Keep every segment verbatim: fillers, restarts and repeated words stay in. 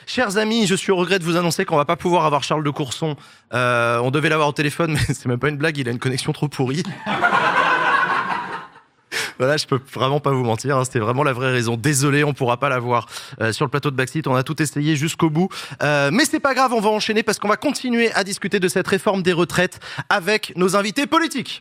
Chers amis, je suis au regret de vous annoncer qu'on va pas pouvoir avoir Charles de Courson. Euh, on devait l'avoir au téléphone, mais c'est même pas une blague, il a une connexion trop pourrie. Voilà, je peux vraiment pas vous mentir, hein, c'était vraiment la vraie raison. Désolé, on pourra pas l'avoir euh, sur le plateau de Backseat, on a tout essayé jusqu'au bout. Euh, mais c'est pas grave, on va enchaîner parce qu'on va continuer à discuter de cette réforme des retraites avec nos invités politiques.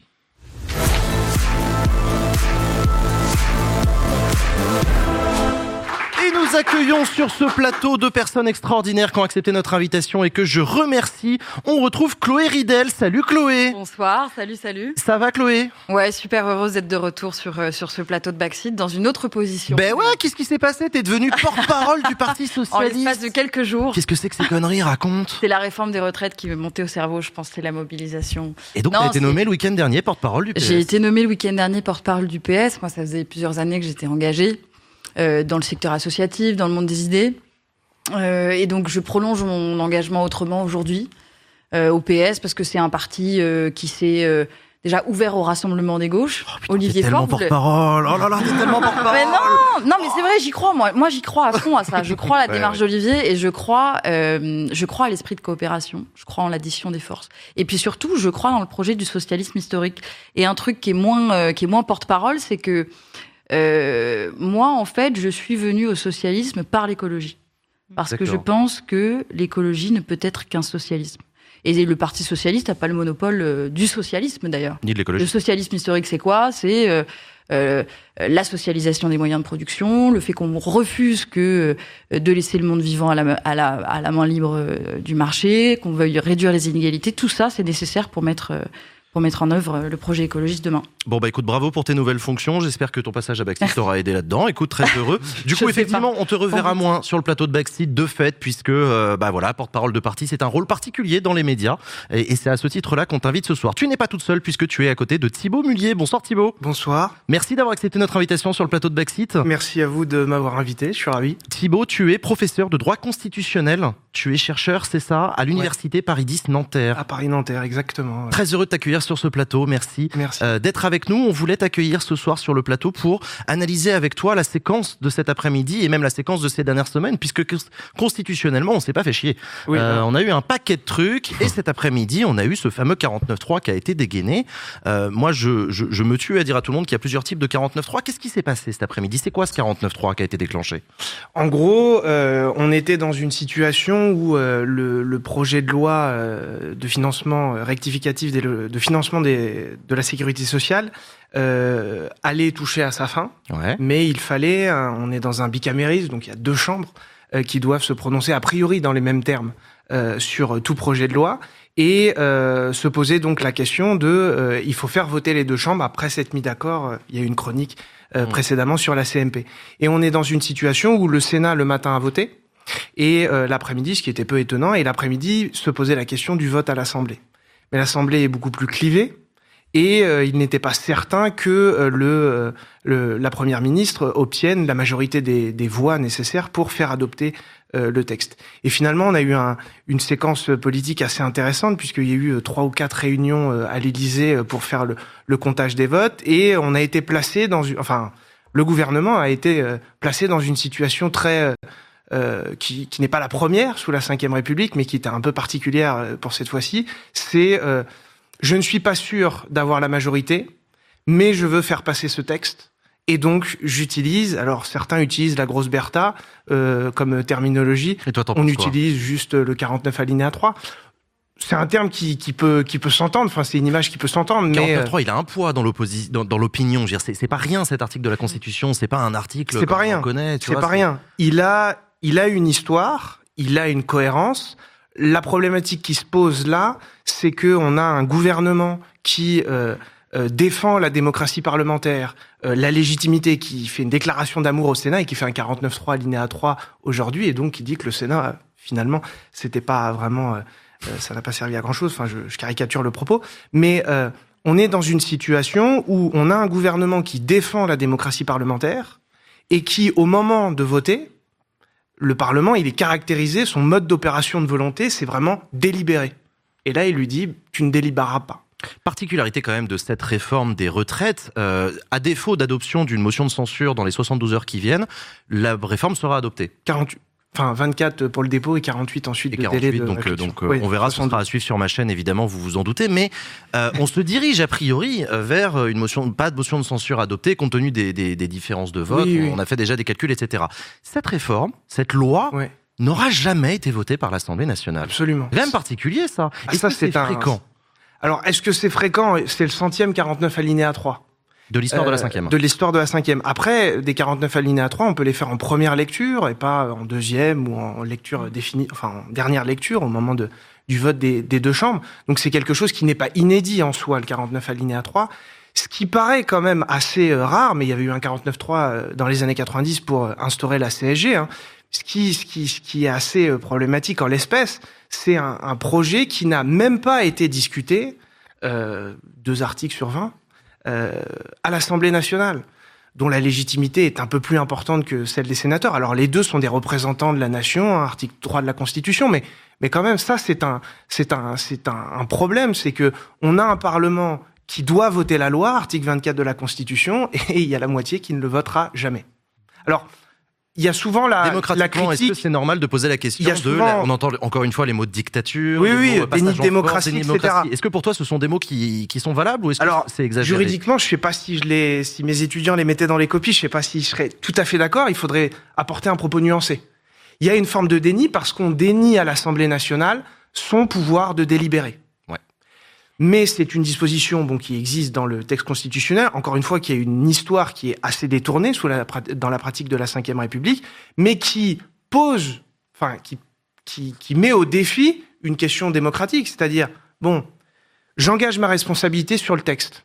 Nous accueillons sur ce plateau deux personnes extraordinaires qui ont accepté notre invitation et que je remercie. On retrouve Chloé Ridel. Salut Chloé. Bonsoir, salut, salut. Ça va Chloé? Ouais, super heureuse d'être de retour sur, euh, sur ce plateau de Backseat dans une autre position. Ben ouais, qu'est-ce qui s'est passé? T'es devenue porte-parole du Parti Socialiste. En l'espace de quelques jours. Qu'est-ce que c'est que ces conneries? Raconte. C'est la réforme des retraites qui m'est montée au cerveau, je pense que c'est la mobilisation. Et donc, tu as été nommée le week-end dernier porte-parole du P S. J'ai été nommée le week-end dernier porte-parole du P S. Moi, ça faisait plusieurs années que j'étais engagée. Euh, dans le secteur associatif, dans le monde des idées. Euh, et donc, je prolonge mon engagement autrement aujourd'hui euh, au P S parce que c'est un parti euh, qui s'est euh, déjà ouvert au rassemblement des gauches. Oh, putain, Olivier t'es tellement Faure, porte-parole. Oh là là, t'es tellement porte-parole. Mais non, non, mais c'est vrai, j'y crois. Moi, moi, j'y crois à fond à ça. Je crois à la ouais, démarche ouais. d'Olivier et je crois, euh, je crois à l'esprit de coopération. Je crois en l'addition des forces. Et puis surtout, je crois dans le projet du socialisme historique. Et un truc qui est moins, euh, qui est moins porte-parole, c'est que Euh, moi, en fait, je suis venue au socialisme par l'écologie. Parce D'accord. que je pense que l'écologie ne peut être qu'un socialisme. Et le Parti socialiste n'a pas le monopole euh, du socialisme, d'ailleurs. Ni de l'écologie. Le socialisme historique, c'est quoi? C'est euh, euh, la socialisation des moyens de production, le fait qu'on refuse que euh, de laisser le monde vivant à la, à la, à la main libre euh, du marché, qu'on veuille réduire les inégalités. Tout ça, c'est nécessaire pour mettre... Euh, pour mettre en œuvre le projet écologiste demain. Bon, bah écoute, bravo pour tes nouvelles fonctions. J'espère que ton passage à Backseat t'aura aidé là-dedans. Écoute, très heureux. Du coup, effectivement, on te reverra moins sur le plateau de Backseat de fait, puisque, euh, bah voilà, porte-parole de parti, c'est un rôle particulier dans les médias. Et, et c'est à ce titre-là qu'on t'invite ce soir. Tu n'es pas toute seule, puisque tu es à côté de Thibaut Mullier. Bonsoir Thibaut. Bonsoir. Merci d'avoir accepté notre invitation sur le plateau de Backseat. Merci à vous de m'avoir invité, je suis ravi. Thibaut, tu es professeur de droit constitutionnel. Tu es chercheur, c'est ça, à l'université ouais. Paris dix Nanterre. À Paris Nanterre, exactement. Ouais. Très heureux de t'accueillir sur ce plateau. Merci. Merci. Euh, d'être avec nous. On voulait t'accueillir ce soir sur le plateau pour analyser avec toi la séquence de cet après-midi et même la séquence de ces dernières semaines, puisque constitutionnellement, on s'est pas fait chier. Oui, euh, on a eu un paquet de trucs et cet après-midi, on a eu ce fameux quarante-neuf trois qui a été dégainé. Euh, moi, je, je, je me tue à dire à tout le monde qu'il y a plusieurs types de quarante-neuf trois. Qu'est-ce qui s'est passé cet après-midi? C'est quoi ce quarante-neuf trois qui a été déclenché? En gros, euh, on était dans une situation où euh, le, le projet de loi euh, de financement rectificatif des, de financement des de la sécurité sociale euh, allait toucher à sa fin, ouais. mais il fallait, euh, on est dans un bicamérisme, donc il y a deux chambres euh, qui doivent se prononcer a priori dans les mêmes termes euh, sur tout projet de loi et euh, se poser donc la question de, euh, il faut faire voter les deux chambres, après s'être mis d'accord, euh, il y a eu une chronique euh, mmh. précédemment sur la C M P. Et on est dans une situation où le Sénat le matin a voté et euh, l'après-midi, ce qui était peu étonnant, et l'après-midi se posait la question du vote à l'Assemblée. Mais l'Assemblée est beaucoup plus clivée. Et euh, il n'était pas certain que euh, le, euh, le, la Première ministre obtienne la majorité des, des voix nécessaires pour faire adopter euh, le texte. Et finalement, on a eu un, une séquence politique assez intéressante, puisqu'il y a eu trois ou quatre réunions euh, à l'Élysée pour faire le, le comptage des votes, et on a été placé dans une... Enfin, le gouvernement a été euh, placé dans une situation très... Euh, qui, qui n'est pas la première sous la Cinquième République, mais qui était un peu particulière pour cette fois-ci, c'est... Euh, je ne suis pas sûr d'avoir la majorité, mais je veux faire passer ce texte. Et donc, j'utilise, alors certains utilisent la grosse Bertha euh, comme terminologie. Et toi, t'en on penses utilise quoi? Juste le quarante-neuf alinéa trois. C'est un terme qui, qui peut, qui peut s'entendre, enfin, c'est une image qui peut s'entendre, mais... quarante-neuf trois, il a un poids dans l'opposition, dans, dans l'opinion. Je veux dire, c'est, c'est pas rien cet article de la Constitution, c'est pas un article c'est pas rien. On connaît. Tu c'est vois, pas c'est... rien. Il a, il a une histoire, il a une cohérence. La problématique qui se pose là, c'est qu'on a un gouvernement qui euh, euh, défend la démocratie parlementaire, euh, la légitimité, qui fait une déclaration d'amour au Sénat et qui fait un quarante-neuf trois alinéa trois aujourd'hui, et donc qui dit que le Sénat, euh, finalement, c'était pas vraiment... Euh, euh, ça n'a pas servi à grand-chose, enfin, je, je caricature le propos, mais euh, on est dans une situation où on a un gouvernement qui défend la démocratie parlementaire et qui, au moment de voter, le Parlement, il est caractérisé, son mode d'opération de volonté, c'est vraiment délibéré. Et là, il lui dit, tu ne délibéreras pas. Particularité quand même de cette réforme des retraites, euh, à défaut d'adoption d'une motion de censure dans les soixante-douze heures qui viennent, la réforme sera adoptée. quarante-huit Enfin, vingt-quatre pour le dépôt et quarante-huit ensuite et de quarante-huit, délai de donc, réflexion. donc Oui, on verra, ce sera à suivre sur ma chaîne, évidemment, vous vous en doutez. Mais euh, on se dirige a priori vers une motion, pas de motion de censure adoptée, compte tenu des, des, des différences de vote. Oui, oui. On a fait déjà des calculs, et cetera. Cette réforme, cette loi, Ouais. n'aura jamais été votée par l'Assemblée nationale. Absolument. C'est quand même particulier, ça. Ah, Est-ce ça, que c'est, c'est un- fréquent Alors, est-ce que c'est fréquent? C'est le centième quarante-neuf alinéa trois. de l'histoire de la Euh, cinquième? De l'histoire de la cinquième. Après, des quarante-neuf alinéa trois, on peut les faire en première lecture et pas en deuxième ou en lecture définie, enfin en dernière lecture au moment de, du vote des, des deux chambres. Donc c'est quelque chose qui n'est pas inédit en soi, le quarante-neuf alinéa trois. Ce qui paraît quand même assez euh, rare, mais il y avait eu un quarante-neuf trois euh, dans les années quatre-vingt-dix pour euh, instaurer la C S G. Hein. Ce qui, ce qui, ce qui est assez euh, problématique en l'espèce, c'est un, un projet qui n'a même pas été discuté, euh, deux articles sur vingt, Euh, à l'Assemblée nationale, dont la légitimité est un peu plus importante que celle des sénateurs. Alors les deux sont des représentants de la nation, hein, article trois de la Constitution, mais mais quand même ça c'est un c'est un c'est un, un problème, c'est que on a un Parlement qui doit voter la loi, article vingt-quatre de la Constitution, et il y a la moitié qui ne le votera jamais. Alors il y a souvent la, la Démocratiquement, est-ce que critique. c'est normal de poser la question Il y a de... souvent- la- on entend encore une fois les mots de dictature, Oui, les oui, mots déni passage de en force, démocratie, déni de et cetera. démocratie. Est-ce que pour toi, ce sont des mots qui, qui sont valables ou est-ce Alors, que c'est exagéré? Juridiquement, je sais pas si je les, si mes étudiants les mettaient dans les copies, je sais pas si je serais tout à fait d'accord. Il faudrait apporter un propos nuancé. Il y a une forme de déni parce qu'on dénie à l'Assemblée nationale son pouvoir de délibérer. Ouais. Mais c'est une disposition, bon, qui existe dans le texte constitutionnel. Encore une fois, qui a une histoire qui est assez détournée sous la, dans la pratique de la Cinquième République, mais qui pose, enfin, qui, qui, qui met au défi une question démocratique. C'est-à-dire, bon, j'engage ma responsabilité sur le texte.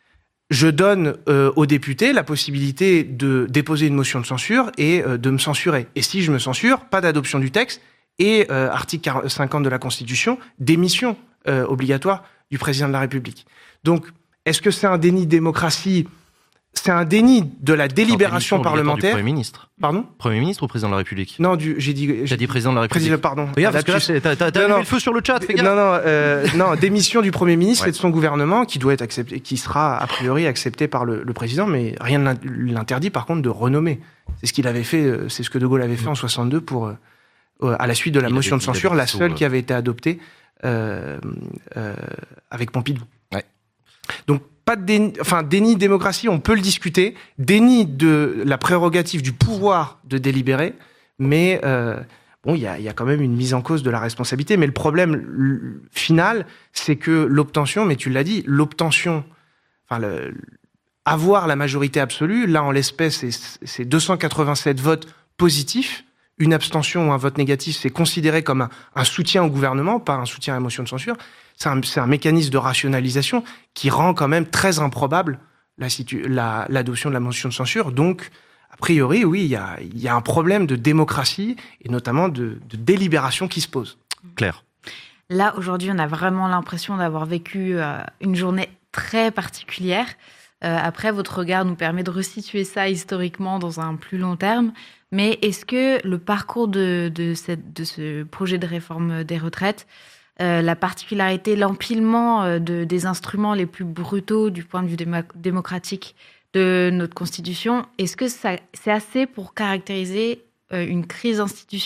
Je donne euh, aux députés la possibilité de déposer une motion de censure et euh, de me censurer. Et si je me censure, pas d'adoption du texte et euh, article cinquante de la Constitution, démission euh, obligatoire du président de la République. Donc, est-ce que c'est un déni de démocratie? C'est un déni de la délibération Non, démission obligatoire parlementaire. du Premier ministre. Pardon? Premier ministre ou président de la République? Non, du, j'ai dit. J'ai dit président de la République. Président, pardon. Regarde, parce que là, Lapsus. c'est- t'as, t'as, t'as Non, allumé non. le feu sur le chat, fais gaffe. Non, non, euh, non, démission du Premier ministre Ouais. et de son gouvernement qui doit être accepté, qui sera a priori accepté par le, le président, mais rien ne l'interdit par contre de renommer. C'est ce qu'il avait fait, euh, c'est ce que De Gaulle avait fait en soixante-deux pour, euh, euh, à la suite de la Il motion avait- de il avait censure, la dissous, seule euh, qui avait été adoptée euh, euh, avec Pompidou. Ouais. Donc pas de déni, enfin déni de démocratie, on peut le discuter, déni de la prérogative du pouvoir de délibérer, mais euh, bon, il y a, il y a quand même une mise en cause de la responsabilité. Mais le problème l- final, c'est que l'obtention, mais tu l'as dit, l'obtention, enfin le, avoir la majorité absolue, là en l'espèce, c'est, c'est deux cent quatre-vingt-sept votes positifs. Une abstention ou un vote négatif, c'est considéré comme un, un soutien au gouvernement, pas un soutien à la motion de censure. C'est un, c'est un mécanisme de rationalisation qui rend quand même très improbable la situ- la, l'adoption de la motion de censure. Donc, a priori, oui, il y a, il y a un problème de démocratie et notamment de, de délibération qui se pose. Claire. Là, aujourd'hui, on a vraiment l'impression d'avoir vécu euh, une journée très particulière. Euh, après, votre regard nous permet de resituer ça historiquement dans un plus long terme. Mais est-ce que le parcours de, de, cette, de ce projet de réforme des retraites, euh, la particularité, l'empilement euh, de, des instruments les plus brutaux du point de vue démo- démocratique de notre Constitution, est-ce que ça, c'est assez pour caractériser euh, une crise institutionnelle ?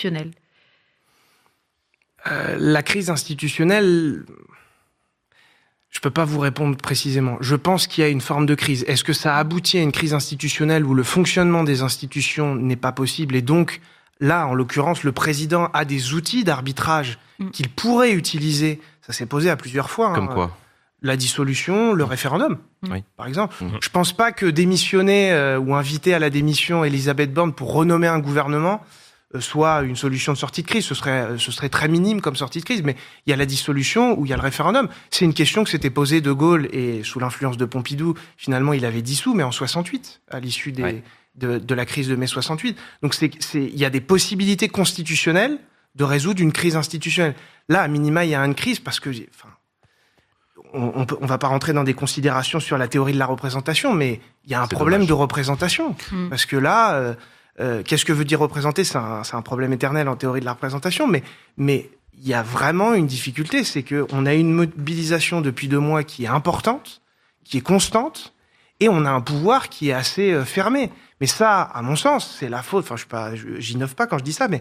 Euh, la crise institutionnelle, je peux pas vous répondre précisément. Je pense qu'il y a une forme de crise. Est-ce que ça aboutit à une crise institutionnelle où le fonctionnement des institutions n'est pas possible et donc, là, en l'occurrence, le président a des outils d'arbitrage Mm. qu'il pourrait utiliser. Ça s'est posé à plusieurs fois. Comme hein. quoi? La dissolution, le référendum, Oui. par exemple. Mhm. Je pense pas que démissionner euh, ou inviter à la démission Elisabeth Borne pour renommer un gouvernement euh, soit une solution de sortie de crise. Ce serait, euh, ce serait très minime comme sortie de crise, mais il y a la dissolution ou il y a le référendum. C'est une question que s'était posée De Gaulle et sous l'influence de Pompidou, finalement, il avait dissous, mais en soixante-huit, à l'issue des, Ouais. de, de la crise de mai soixante-huit. Donc c'est, c'est, il y a des possibilités constitutionnelles de résoudre une crise institutionnelle. Là, à minima, il y a une crise parce que, enfin, on, on, peut, on va pas rentrer dans des considérations sur la théorie de la représentation, mais il y a un C'est problème dommage. de représentation. Mm. Parce que là, euh, euh, qu'est-ce que veut dire représenter? C'est un, c'est un problème éternel en théorie de la représentation, mais, mais il y a vraiment une difficulté, c'est que on a une mobilisation depuis deux mois qui est importante, qui est constante, et on a un pouvoir qui est assez euh, fermé. Mais ça, à mon sens, c'est la faute. Enfin, je suis pas, je- j'innove pas quand je dis ça, mais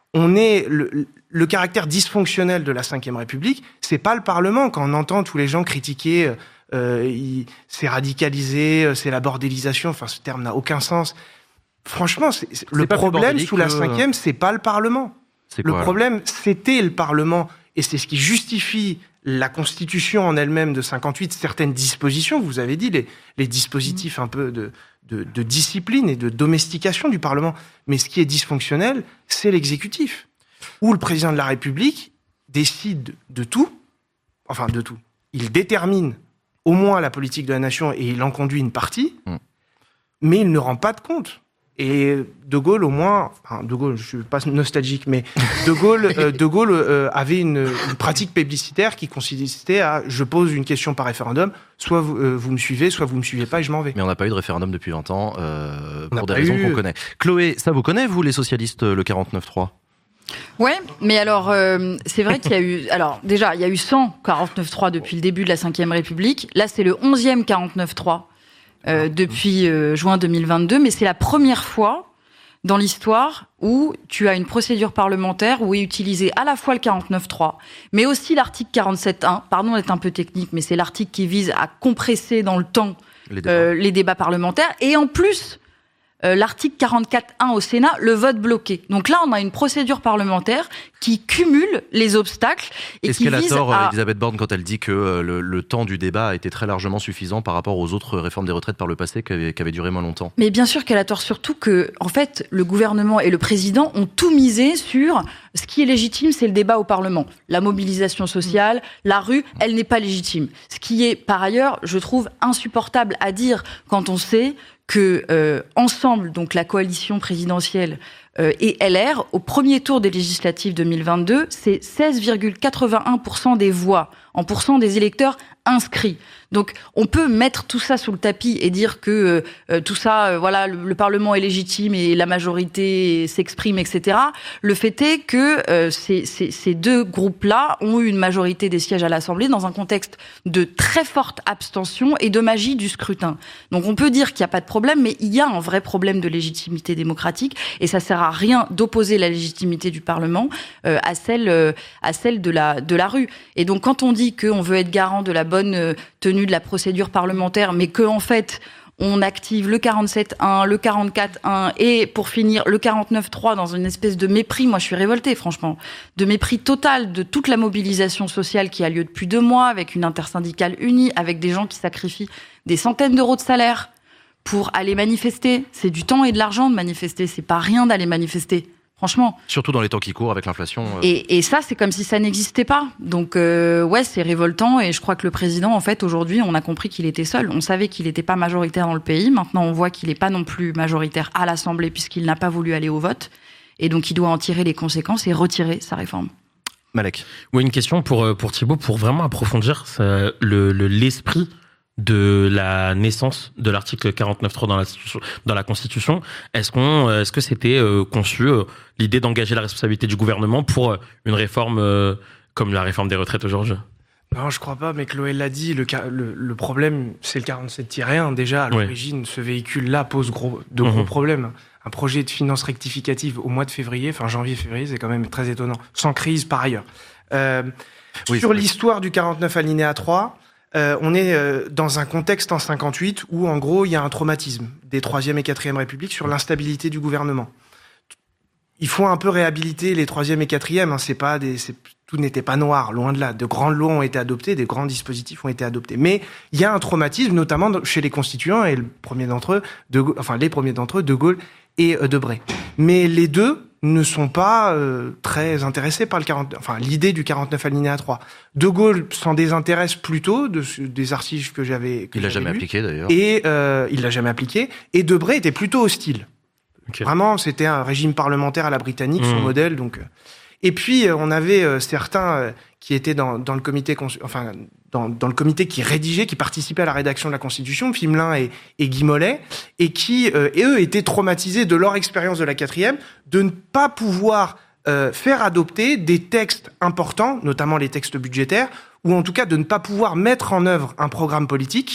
on est le, le caractère dysfonctionnel de la Cinquième République, c'est pas le Parlement. Quand on entend tous les gens critiquer, euh, il, c'est radicalisé, c'est la bordélisation. Enfin, ce terme n'a aucun sens. Franchement, c'est, c'est, le problème sous la Cinquième, c'est pas le Parlement. C'est quoi, le problème, alors c'était le Parlement, et c'est ce qui justifie la Constitution en elle-même de cinquante-huit, certaines dispositions. Vous avez dit les, les dispositifs un peu de De, de discipline et de domestication du Parlement. Mais ce qui est dysfonctionnel, c'est l'exécutif, où le président de la République décide de tout, enfin de tout. Il détermine au moins la politique de la nation et il en conduit une partie, mmh. mais il ne rend pas de compte. Et De Gaulle, au moins, enfin, De Gaulle, je suis pas nostalgique, mais De Gaulle, euh, De Gaulle euh, avait une, une pratique plébiscitaire qui consistait à, je pose une question par référendum, soit vous, euh, vous me suivez, soit vous me suivez pas et je m'en vais. Mais on n'a pas eu de référendum depuis vingt ans, euh, pour des raisons eu... qu'on connaît. Chloé, ça vous connaît, vous, les socialistes, le quarante-neuf trois ? Ouais, mais alors, euh, c'est vrai qu'il y a eu, alors, déjà, il y a eu cent quarante-neuf trois depuis le début de la Cinquième République. Là, c'est le onzième quarante-neuf trois. Euh, depuis euh, juin deux mille vingt-deux, mais c'est la première fois dans l'histoire où tu as une procédure parlementaire où est utilisé à la fois le quarante-neuf trois, mais aussi l'article quarante-sept un. Pardon d'être un peu technique, mais c'est l'article qui vise à compresser dans le temps les débats, euh, les débats parlementaires. Et en plus, euh, l'article quarante-quatre un au Sénat, le vote bloqué. Donc là, on a une procédure parlementaire qui cumule les obstacles et Est-ce qui qu'elle vise a tort, à... Elisabeth Borne, quand elle dit que euh, le, le temps du débat a été très largement suffisant par rapport aux autres réformes des retraites par le passé qui avaient, qui avaient duré moins longtemps ? Mais bien sûr qu'elle a tort, surtout que, en fait, le gouvernement et le président ont tout misé sur ce qui est légitime, c'est le débat au Parlement. La mobilisation sociale, la rue, elle n'est pas légitime. Ce qui est, par ailleurs, je trouve insupportable à dire quand on sait que euh, ensemble, donc la coalition présidentielle euh, et L R, au premier tour des législatives deux mille vingt-deux, c'est seize virgule quatre-vingt-un pour cent des voix, en pourcent des électeurs inscrits. Donc, on peut mettre tout ça sous le tapis et dire que euh, tout ça, euh, voilà, le, le Parlement est légitime et la majorité s'exprime, et cetera. Le fait est que euh, ces, ces, ces deux groupes-là ont eu une majorité des sièges à l'Assemblée dans un contexte de très forte abstention et de magie du scrutin. Donc, on peut dire qu'il n'y a pas de problème, mais il y a un vrai problème de légitimité démocratique et ça sert à rien d'opposer la légitimité du Parlement euh, à celle euh, à celle de la de la rue. Et donc, quand on dit qu'on veut être garant de la bonne euh, tenue de la procédure parlementaire, mais que en fait on active le quarante-sept un, le quarante-quatre un et pour finir le quarante-neuf trois dans une espèce de mépris, moi je suis révoltée franchement, de mépris total de toute la mobilisation sociale qui a lieu depuis deux mois avec une intersyndicale unie, avec des gens qui sacrifient des centaines d'euros de salaire pour aller manifester. C'est du temps et de l'argent de manifester, c'est pas rien d'aller manifester. Franchement. Surtout dans les temps qui courent avec l'inflation. Euh... Et, et ça, c'est comme si ça n'existait pas. Donc, euh, ouais, c'est révoltant. Et je crois que le président, en fait, aujourd'hui, on a compris qu'il était seul. On savait qu'il n'était pas majoritaire dans le pays. Maintenant, on voit qu'il n'est pas non plus majoritaire à l'Assemblée puisqu'il n'a pas voulu aller au vote. Et donc, il doit en tirer les conséquences et retirer sa réforme. Malek. Oui, une question pour, pour Thibaut, pour vraiment approfondir ça, le, le, l'esprit de la naissance de l'article quarante-neuf trois dans la, dans la Constitution. Est-ce qu'on, est-ce que c'était euh, conçu euh, l'idée d'engager la responsabilité du gouvernement pour une réforme euh, comme la réforme des retraites aujourd'hui ? Non, je crois pas, mais Chloé l'a dit, le, le, le problème, c'est le quarante-sept un. Déjà, à l'origine, oui. Ce véhicule-là pose gros, de gros mmh. problèmes. Un projet de finances rectificative au mois de février, enfin janvier-février, c'est quand même très étonnant. Sans crise, par ailleurs. Euh, oui, sur l'histoire du quarante-neuf alinéa trois, Euh, on est euh, dans un contexte en cinquante-huit où, en gros, il y a un traumatisme des troisième et quatrième République sur l'instabilité du gouvernement. Il faut un peu réhabiliter les troisième et quatrième. Hein, c'est pas des, c'est, tout n'était pas noir, loin de là. De grandes lois ont été adoptées, des grands dispositifs ont été adoptés. Mais il y a un traumatisme, notamment chez les constituants, et le premier d'entre eux, de, enfin les premiers d'entre eux, De Gaulle et euh, Debré. Mais les deux ne sont pas euh, très intéressés par le quarante, enfin l'idée du quarante-neuf alinéa trois. De Gaulle s'en désintéresse plutôt de, des archives que j'avais. Que il l'a jamais lues, appliqué d'ailleurs. Et euh, il l'a jamais appliqué. Et Debré était plutôt hostile. Okay. Vraiment, c'était un régime parlementaire à la britannique, mmh. son modèle. Donc, et puis on avait euh, certains euh, qui étaient dans, dans le comité, enfin dans, dans le comité qui rédigeait, qui participait à la rédaction de la Constitution, Fimelin et, et Guy Mollet, et qui euh, et eux étaient traumatisés de leur expérience de la quatrième, de ne pas pouvoir euh, faire adopter des textes importants, notamment les textes budgétaires, ou en tout cas de ne pas pouvoir mettre en œuvre un programme politique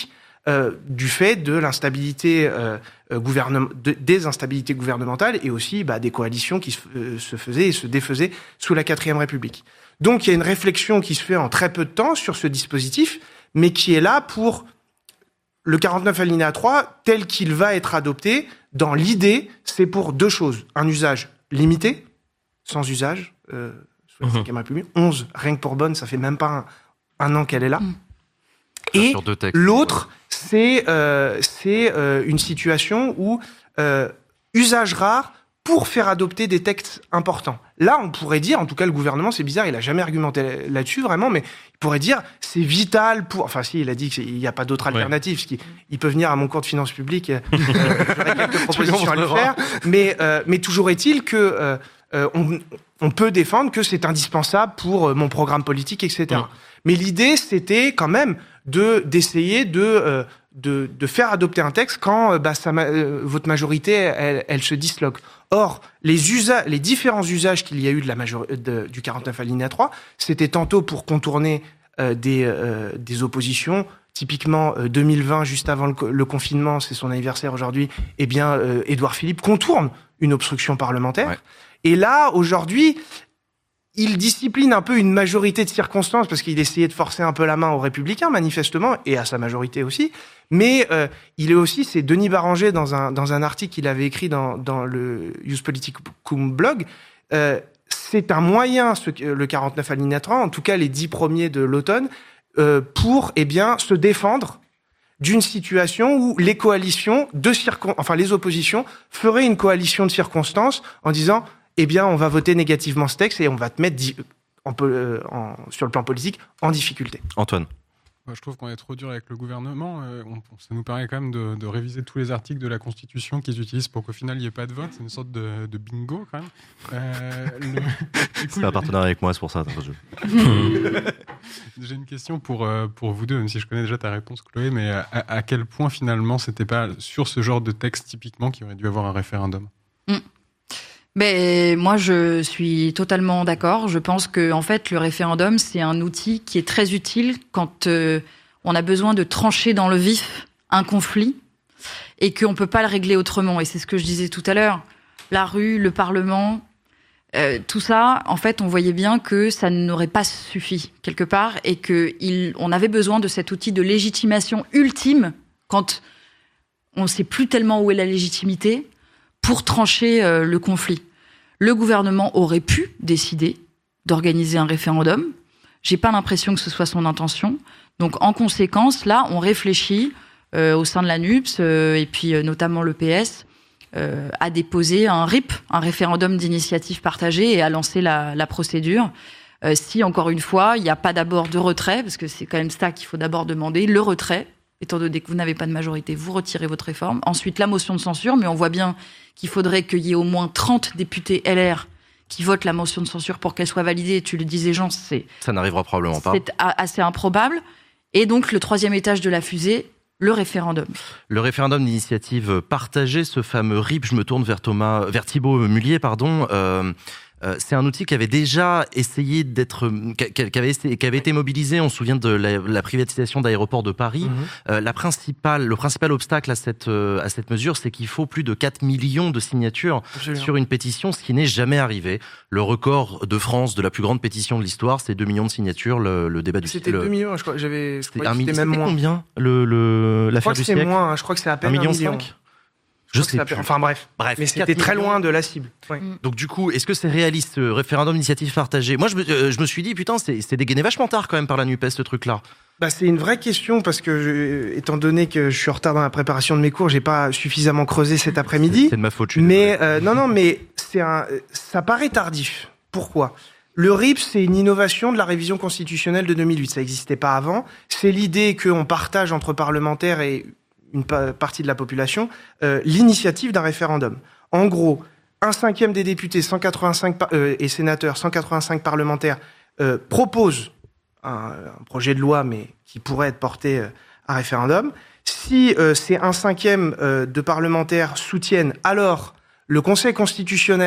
euh, du fait de l'instabilité euh, gouvernement, de, des instabilités gouvernementales et aussi bah, des coalitions qui se, euh, se faisaient et se défaisaient sous la quatrième République. Donc il y a une réflexion qui se fait en très peu de temps sur ce dispositif, mais qui est là pour le quarante-neuf alinéa trois, tel qu'il va être adopté. Dans l'idée, c'est pour deux choses. Un usage limité, sans usage, euh, sous la cinquième République. onze, rien que pour Bonne, ça fait même pas un, un an qu'elle est là. Mmh. Et l'autre, c'est, euh, c'est euh, une situation où euh, usage rare pour faire adopter des textes importants. Là, on pourrait dire, en tout cas le gouvernement, c'est bizarre, il a jamais argumenté là-dessus vraiment, mais il pourrait dire c'est vital pour... Enfin si, il a dit qu'il n'y a pas d'autre alternative, ouais. Il peut venir à mon cours de finances publiques, euh, j'aurais quelques propositions à lui faire, mais, euh, mais toujours est-il que euh, euh, on, on peut défendre que c'est indispensable pour euh, mon programme politique, et cetera. Ouais. Mais l'idée, c'était quand même de d'essayer de... Euh, De, de faire adopter un texte quand euh, bah, ça, euh, votre majorité elle, elle se disloque. Or, les, usa- les différents usages qu'il y a eu de la major- de, du quarante-neuf alinéa trois, c'était tantôt pour contourner euh, des, euh, des oppositions. Typiquement, euh, deux mille vingt, juste avant le, co- le confinement, c'est son anniversaire aujourd'hui, eh bien, euh, Édouard Philippe contourne une obstruction parlementaire. Ouais. Et là, aujourd'hui, il discipline un peu une majorité de circonstances parce qu'il essayait de forcer un peu la main aux Républicains, manifestement, et à sa majorité aussi. Mais euh, il est aussi, c'est Denis Baranger dans un dans un article qu'il avait écrit dans dans le Iuspoliticum blog. Euh, c'est un moyen, ce, le quarante-neuf alinéa trois, en tout cas les dix premiers de l'automne, euh, pour eh bien se défendre d'une situation où les coalitions de circon, enfin les oppositions feraient une coalition de circonstances en disant eh bien, on va voter négativement ce texte et on va te mettre di- en, euh, en, sur le plan politique en difficulté. Antoine. Moi, je trouve qu'on est trop dur avec le gouvernement. Euh, on, ça nous permet quand même de, de réviser tous les articles de la Constitution qu'ils utilisent pour qu'au final, il n'y ait pas de vote. C'est une sorte de, de bingo, quand même. Euh, le... C'est un partenariat avec moi, c'est pour ça. J'ai une question pour, pour vous deux, même si je connais déjà ta réponse, Chloé, mais à, à quel point, finalement, c'était pas sur ce genre de texte, typiquement, qu'il aurait dû avoir un référendum ? mm. Ben, moi, je suis totalement d'accord. Je pense que, en fait, le référendum, c'est un outil qui est très utile quand euh, on a besoin de trancher dans le vif un conflit et qu'on peut pas le régler autrement. Et c'est ce que je disais tout à l'heure. La rue, le Parlement, euh, tout ça, en fait, on voyait bien que ça n'aurait pas suffi quelque part et que il, on avait besoin de cet outil de légitimation ultime quand on sait plus tellement où est la légitimité, pour trancher euh, le conflit. Le gouvernement aurait pu décider d'organiser un référendum. J'ai pas l'impression que ce soit son intention. Donc, en conséquence, là, on réfléchit euh, au sein de la N U P S euh, et puis euh, notamment le P S euh, à déposer un R I P, un référendum d'initiative partagée, et à lancer la, la procédure. Euh, si, encore une fois, il n'y a pas d'abord de retrait, parce que c'est quand même ça qu'il faut d'abord demander, le retrait. Étant donné que vous n'avez pas de majorité, vous retirez votre réforme. Ensuite, la motion de censure, mais on voit bien qu'il faudrait qu'il y ait au moins trente députés L R qui votent la motion de censure pour qu'elle soit validée. Tu le disais, Jean, c'est... Ça n'arrivera probablement pas. C'est assez improbable. Et donc, le troisième étage de la fusée, le référendum. Le référendum d'initiative partagée, ce fameux R I P, je me tourne vers Thomas, vers Thibault Mullier, pardon... Euh... Euh, c'est un outil qui avait déjà essayé d'être, qui avait, qui avait été mobilisé. On se souvient de la, la privatisation d'aéroports de Paris. Mmh. Euh, la principale, le principal obstacle à cette euh, à cette mesure, c'est qu'il faut plus de quatre millions de signatures Absolument. Sur une pétition, ce qui n'est jamais arrivé. Le record de France de la plus grande pétition de l'histoire, c'est deux millions de signatures. Le, le débat du c'était le... deux millions, je crois. J'avais. Je c'était, un, c'était c'était même moins. Combien le le l'affaire du siècle? Je crois que c'est moins. Hein, je crois que c'est à peine un million. Un million. Je sais plus. Enfin bref, bref mais c'était très loin de la cible. Ouais. Donc du coup, est-ce que c'est réaliste, ce référendum d'initiative partagée? Moi, je me, euh, je me suis dit, putain, c'est, c'est dégainé vachement tard quand même par la NUPES, ce truc-là. Bah, c'est une vraie question parce que, je, étant donné que je suis en retard dans la préparation de mes cours, j'ai pas suffisamment creusé cet après-midi. C'est, c'est de ma faute. Je suis mais euh, non, non, mais c'est un, ça paraît tardif. Pourquoi? Le R I P, c'est une innovation de la révision constitutionnelle de deux mille huit. Ça n'existait pas avant. C'est l'idée qu'on partage entre parlementaires et une partie de la population, euh, l'initiative d'un référendum. En gros, un cinquième des députés cent quatre-vingt-cinq par- euh, et sénateurs, cent quatre-vingt-cinq parlementaires, euh, proposent un, un projet de loi, mais qui pourrait être porté euh, à référendum. Si euh, ces un cinquième euh, de parlementaires soutiennent, alors le Conseil constitutionnel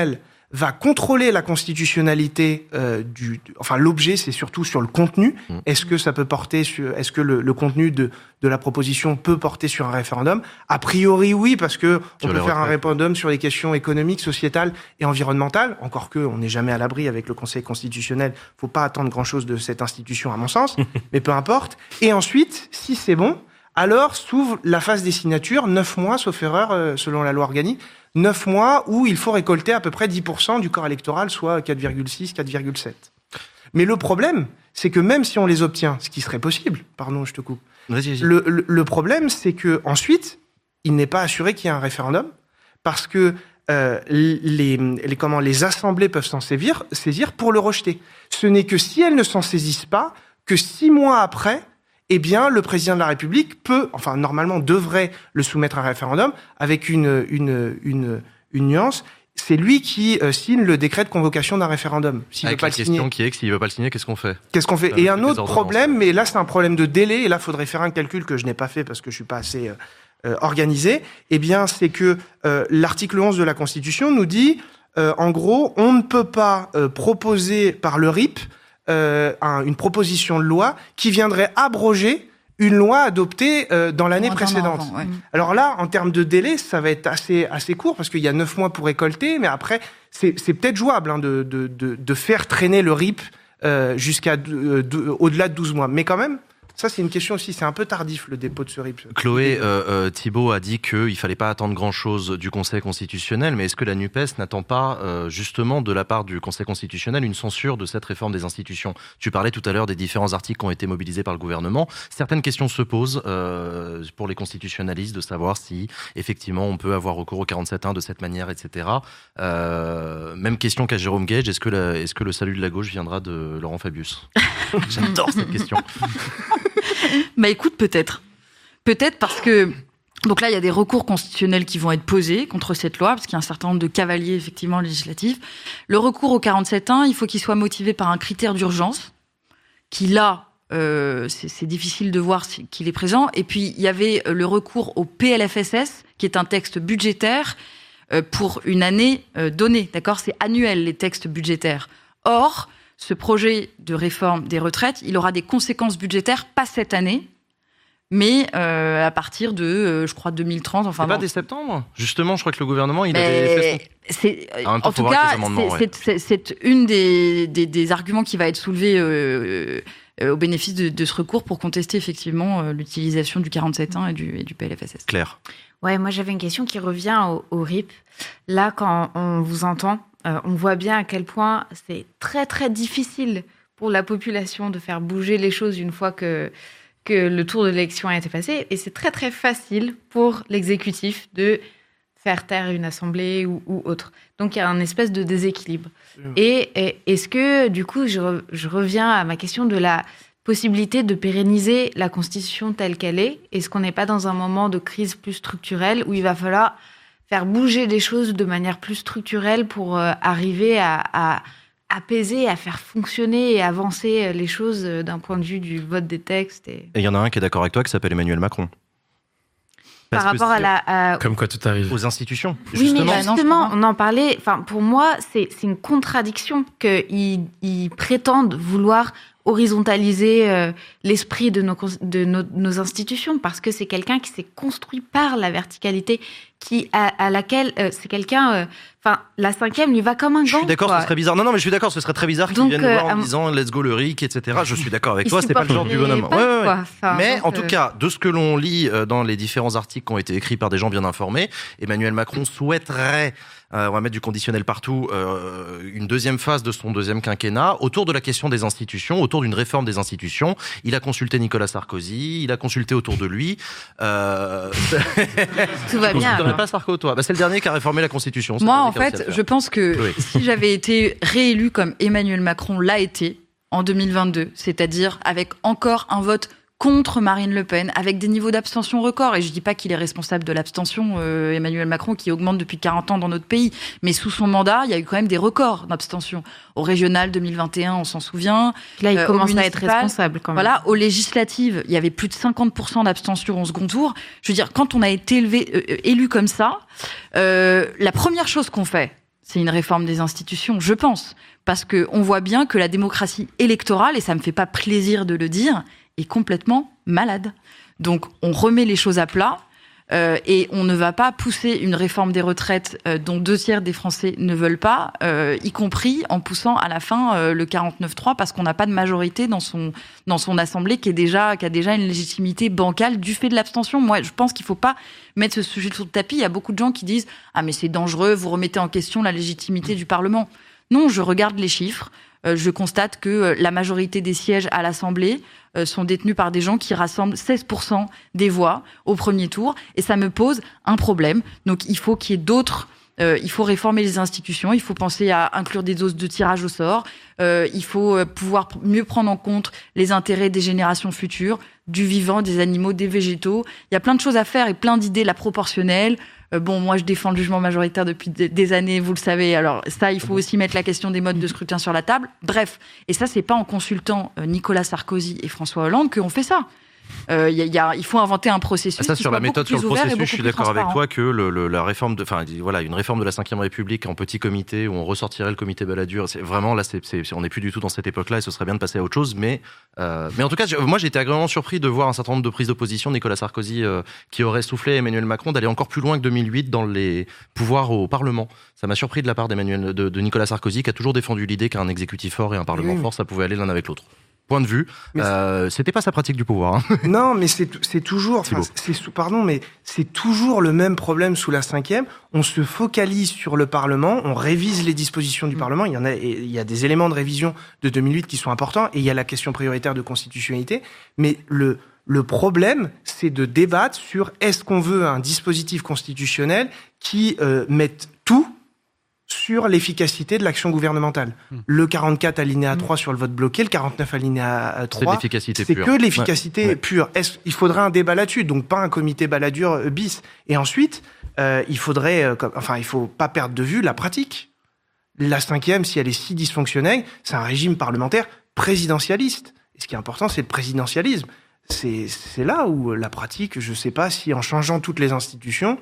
va contrôler la constitutionnalité euh, du, enfin l'objet, c'est surtout sur le contenu. Mmh. Est-ce que ça peut porter sur, est-ce que le, le contenu de de la proposition peut porter sur un référendum? A priori, oui, parce que on peut faire un référendum sur les questions économiques, sociétales et environnementales. Encore que, on n'est jamais à l'abri avec le Conseil constitutionnel. Faut pas attendre grand-chose de cette institution, à mon sens. Mais peu importe. Et ensuite, si c'est bon, alors s'ouvre la phase des signatures, neuf mois, sauf erreur, euh, selon la loi organique. Neuf mois où il faut récolter à peu près dix pour cent du corps électoral, soit quatre virgule six, quatre virgule sept. Mais le problème, c'est que même si on les obtient, ce qui serait possible, pardon, je te coupe, vas-y, vas-y. Le, le, le problème, c'est que ensuite, il n'est pas assuré qu'il y ait un référendum, parce que euh, les, les, comment, les assemblées peuvent s'en saisir, saisir pour le rejeter. Ce n'est que si elles ne s'en saisissent pas, que six mois après, eh bien, le président de la République peut, enfin, normalement, devrait le soumettre à un référendum avec une, une, une, une nuance. C'est lui qui euh, signe le décret de convocation d'un référendum. S'il avec veut pas la le question signer. qui est que s'il veut pas le signer, qu'est-ce qu'on fait? Qu'est-ce qu'on fait? Avec Et un autre problème, mais là, c'est un problème de délai, et là, il faudrait faire un calcul que je n'ai pas fait parce que je suis pas assez euh, organisé. Eh bien, c'est que euh, l'article onze de la Constitution nous dit, euh, en gros, on ne peut pas euh, proposer par le R I P Euh, un, une proposition de loi qui viendrait abroger une loi adoptée euh, dans l'année précédente. Avant, ouais. Alors là, en termes de délai, ça va être assez assez court parce qu'il y a neuf mois pour récolter, mais après, c'est, c'est peut-être jouable hein, de, de de de faire traîner le R I P euh, jusqu'à de, de, au-delà de douze mois. Mais quand même, ça c'est une question aussi. C'est un peu tardif le dépôt de ce R I P. Chloé, euh, euh, Thibault a dit qu'il fallait pas attendre grand-chose du Conseil constitutionnel, mais est-ce que la NUPES n'attend pas euh, justement de la part du Conseil constitutionnel une censure de cette réforme des institutions? Tu parlais tout à l'heure des différents articles qui ont été mobilisés par le gouvernement. Certaines questions se posent euh, pour les constitutionnalistes de savoir si effectivement on peut avoir recours au quarante-sept un de cette manière, et cetera. Euh, même question qu'à Jérôme Gage. Est-ce que la, est-ce que le salut de la gauche viendra de Laurent Fabius? J'adore cette question. Bah écoute, peut-être. Peut-être parce que... Donc là, il y a des recours constitutionnels qui vont être posés contre cette loi, parce qu'il y a un certain nombre de cavaliers, effectivement, législatifs. Le recours au quarante-sept un, il faut qu'il soit motivé par un critère d'urgence, qui là, euh, c'est, c'est difficile de voir si, qu'il est présent. Et puis, il y avait le recours au P L F S S, qui est un texte budgétaire euh, pour une année euh, donnée. D'accord ? C'est annuel, les textes budgétaires. Or... ce projet de réforme des retraites, il aura des conséquences budgétaires, pas cette année, mais euh, à partir de, euh, je crois, deux mille trente. Enfin, c'est pas bon. dès septembre. Justement, je crois que le gouvernement, il mais avait fait son... c'est, en, en tout cas, c'est, ouais. c'est, c'est, c'est une des, des, des arguments qui va être soulevé euh, euh, au bénéfice de, de ce recours pour contester effectivement euh, l'utilisation du quarante-sept un et du, et du P L F S S. Claire. Ouais, moi j'avais une question qui revient au, au R I P. Là, quand on vous entend, euh, on voit bien à quel point c'est très très difficile pour la population de faire bouger les choses une fois que, que le tour de l'élection a été passé. Et c'est très très facile pour l'exécutif de faire taire une assemblée ou, ou autre. Donc il y a un espèce de déséquilibre. Mmh. Et, et est-ce que, du coup, je, re, je reviens à ma question de la possibilité de pérenniser la Constitution telle qu'elle est? Est-ce qu'on n'est pas dans un moment de crise plus structurelle où il va falloir faire bouger des choses de manière plus structurelle pour euh, arriver à, à apaiser, à faire fonctionner et avancer les choses d'un point de vue du vote des textes? Et il y en a un qui est d'accord avec toi qui s'appelle Emmanuel Macron. Parce Par rapport à la... À... Comme quoi tout arrive. Aux institutions. Oui, justement. mais justement, on en parlait... Enfin, pour moi, c'est, c'est une contradiction qu'ils ils prétendent vouloir horizontaliser euh, l'esprit de, nos, de nos, nos institutions, parce que c'est quelqu'un qui s'est construit par la verticalité, qui à, à laquelle euh, c'est quelqu'un... Enfin, euh, la cinquième lui va comme un gant. Je suis d'accord, quoi. Ce serait bizarre. Non, non, mais je suis d'accord, ce serait très bizarre qu'ils viennent nous voir en euh, disant « let's go le R I C », et cetera. Je suis d'accord avec toi, c'est pas le genre du bonhomme. Pas, ouais, ouais, ouais. Enfin, mais donc, en tout euh... cas, de ce que l'on lit dans les différents articles qui ont été écrits par des gens bien informés, Emmanuel Macron souhaiterait... Euh, on va mettre du conditionnel partout, euh, une deuxième phase de son deuxième quinquennat, autour de la question des institutions, autour d'une réforme des institutions. Il a consulté Nicolas Sarkozy, il a consulté autour de lui. Euh... Tout va bien. Tu ne pas Sarko, toi bah, c'est le dernier qui a réformé la Constitution. Moi, en fait, je pense que oui. si j'avais été réélu comme Emmanuel Macron l'a été en deux mille vingt-deux, c'est-à-dire avec encore un vote contre Marine Le Pen, avec des niveaux d'abstention records. Et je dis pas qu'il est responsable de l'abstention, euh, Emmanuel Macron, qui augmente depuis quarante ans dans notre pays. Mais sous son mandat, il y a eu quand même des records d'abstention. Au régional deux mille vingt et un, on s'en souvient. Là, il euh, commence à être responsable quand même. Voilà, aux législatives, il y avait plus de cinquante pour cent d'abstention au second tour. Je veux dire, quand on a été élevé, euh, élu comme ça, euh, la première chose qu'on fait, c'est une réforme des institutions, je pense. Parce qu'on voit bien que la démocratie électorale, et ça me fait pas plaisir de le dire, est complètement malade. Donc, on remet les choses à plat. Euh, et on ne va pas pousser une réforme des retraites euh, dont deux tiers des Français ne veulent pas, euh, y compris en poussant à la fin euh, le quarante-neuf trois parce qu'on n'a pas de majorité dans son dans son assemblée qui est déjà qui a déjà une légitimité bancale du fait de l'abstention. Moi, je pense qu'il faut pas mettre ce sujet sur le tapis. Il y a beaucoup de gens qui disent ah mais c'est dangereux, vous remettez en question la légitimité du Parlement. Non, je regarde les chiffres. Euh, je constate que euh, la majorité des sièges à l'Assemblée euh, sont détenus par des gens qui rassemblent seize pour cent des voix au premier tour. Et ça me pose un problème. Donc il faut qu'il y ait d'autres... Euh, il faut réformer les institutions, il faut penser à inclure des doses de tirage au sort, euh, il faut euh, pouvoir mieux prendre en compte les intérêts des générations futures, du vivant, des animaux, des végétaux. Il y a plein de choses à faire et plein d'idées, la proportionnelle. Euh, bon, moi, je défends le jugement majoritaire depuis des années, vous le savez. Alors ça, il faut aussi mettre la question des modes de scrutin sur la table. Bref, et ça, c'est pas en consultant euh, Nicolas Sarkozy et François Hollande qu'on fait ça. Euh, y a, y a, il faut inventer un processus. Ah, ça, qui sur soit la méthode, sur le processus, je suis d'accord avec toi que le, le, la réforme de, enfin, voilà, une réforme de la cinquième République en petit comité où on ressortirait le comité Balladur, c'est vraiment là, c'est, c'est, on n'est plus du tout dans cette époque-là et ce serait bien de passer à autre chose. Mais, euh, mais en tout cas, moi, j'ai été agréablement surpris de voir un certain nombre de prises d'opposition de Nicolas Sarkozy euh, qui aurait soufflé à Emmanuel Macron d'aller encore plus loin que deux mille huit dans les pouvoirs au Parlement. Ça m'a surpris de la part d'Emmanuel, de, de Nicolas Sarkozy qui a toujours défendu l'idée qu'un exécutif fort et un Parlement oui. fort, ça pouvait aller l'un avec l'autre. Point de vue, euh, c'était pas sa pratique du pouvoir. Hein. Non, mais c'est c'est toujours, c'est, c'est pardon, mais c'est toujours le même problème sous la cinquième. On se focalise sur le Parlement, on révise les dispositions du mmh. Parlement. Il y en a, il y a des éléments de révision de deux mille huit qui sont importants, et il y a la question prioritaire de constitutionnalité. Mais le le problème, c'est de débattre sur est-ce qu'on veut un dispositif constitutionnel qui euh, mette tout sur l'efficacité de l'action gouvernementale. Mmh. Le quarante-quatre alinéa trois mmh. sur le vote bloqué, le quarante-neuf alinéa trois, c'est, l'efficacité c'est pure. que l'efficacité ouais. pure. Est-ce, il faudrait un débat là-dessus, donc pas un comité Balladur bis. Et ensuite, euh, il faudrait, euh, enfin, il faut pas perdre de vue la pratique. La cinquième, si elle est si dysfonctionnelle, c'est un régime parlementaire présidentialiste. Et ce qui est important, c'est le présidentialisme. C'est, c'est là où la pratique, je sais pas si en changeant toutes les institutions,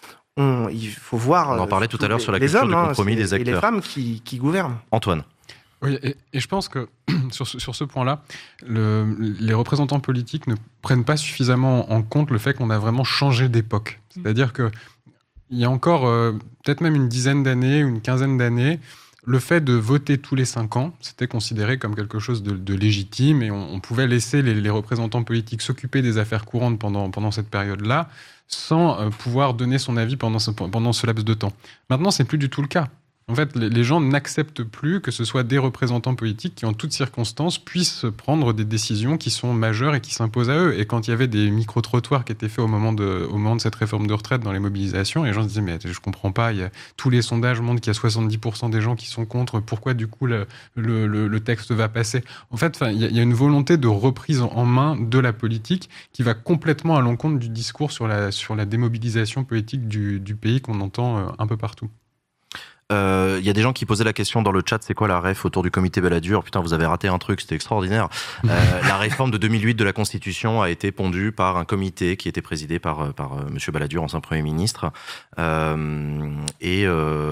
On, il faut voir. On en parlait tout à l'heure les, sur la culture hommes, du compromis hein, des acteurs. Et les femmes qui, qui gouvernent. Antoine. Oui, et, et je pense que sur ce, sur ce point-là, le, les représentants politiques ne prennent pas suffisamment en compte le fait qu'on a vraiment changé d'époque. C'est-à-dire que il y a encore euh, peut-être même une dizaine d'années, une quinzaine d'années, le fait de voter tous les cinq ans, c'était considéré comme quelque chose de, de légitime et on, on pouvait laisser les, les représentants politiques s'occuper des affaires courantes pendant, pendant cette période-là, sans euh, pouvoir donner son avis pendant ce, pendant ce laps de temps. Maintenant, c'est plus du tout le cas. En fait, les, les gens n'acceptent plus que ce soit des représentants politiques qui, en toutes circonstances, puissent prendre des décisions qui sont majeures et qui s'imposent à eux. Et quand il y avait des micro-trottoirs qui étaient faits au moment de, au moment de cette réforme de retraite dans les mobilisations, les gens se disaient « mais je comprends pas, il y a, tous les sondages montrent qu'il y a soixante-dix pour cent des gens qui sont contre, pourquoi du coup le, le, le, le texte va passer ?» En fait, il y, a, il y a une volonté de reprise en main de la politique qui va complètement à l'encontre du discours sur la, sur la démobilisation politique du, du pays qu'on entend un peu partout. Il euh, y a des gens qui posaient la question dans le chat, c'est quoi la ref autour du comité Balladur ? Putain, vous avez raté un truc, c'était extraordinaire. Euh, la réforme de deux mille huit de la Constitution a été pondue par un comité qui était présidé par par euh, Monsieur Balladur, ancien Premier ministre. Euh, et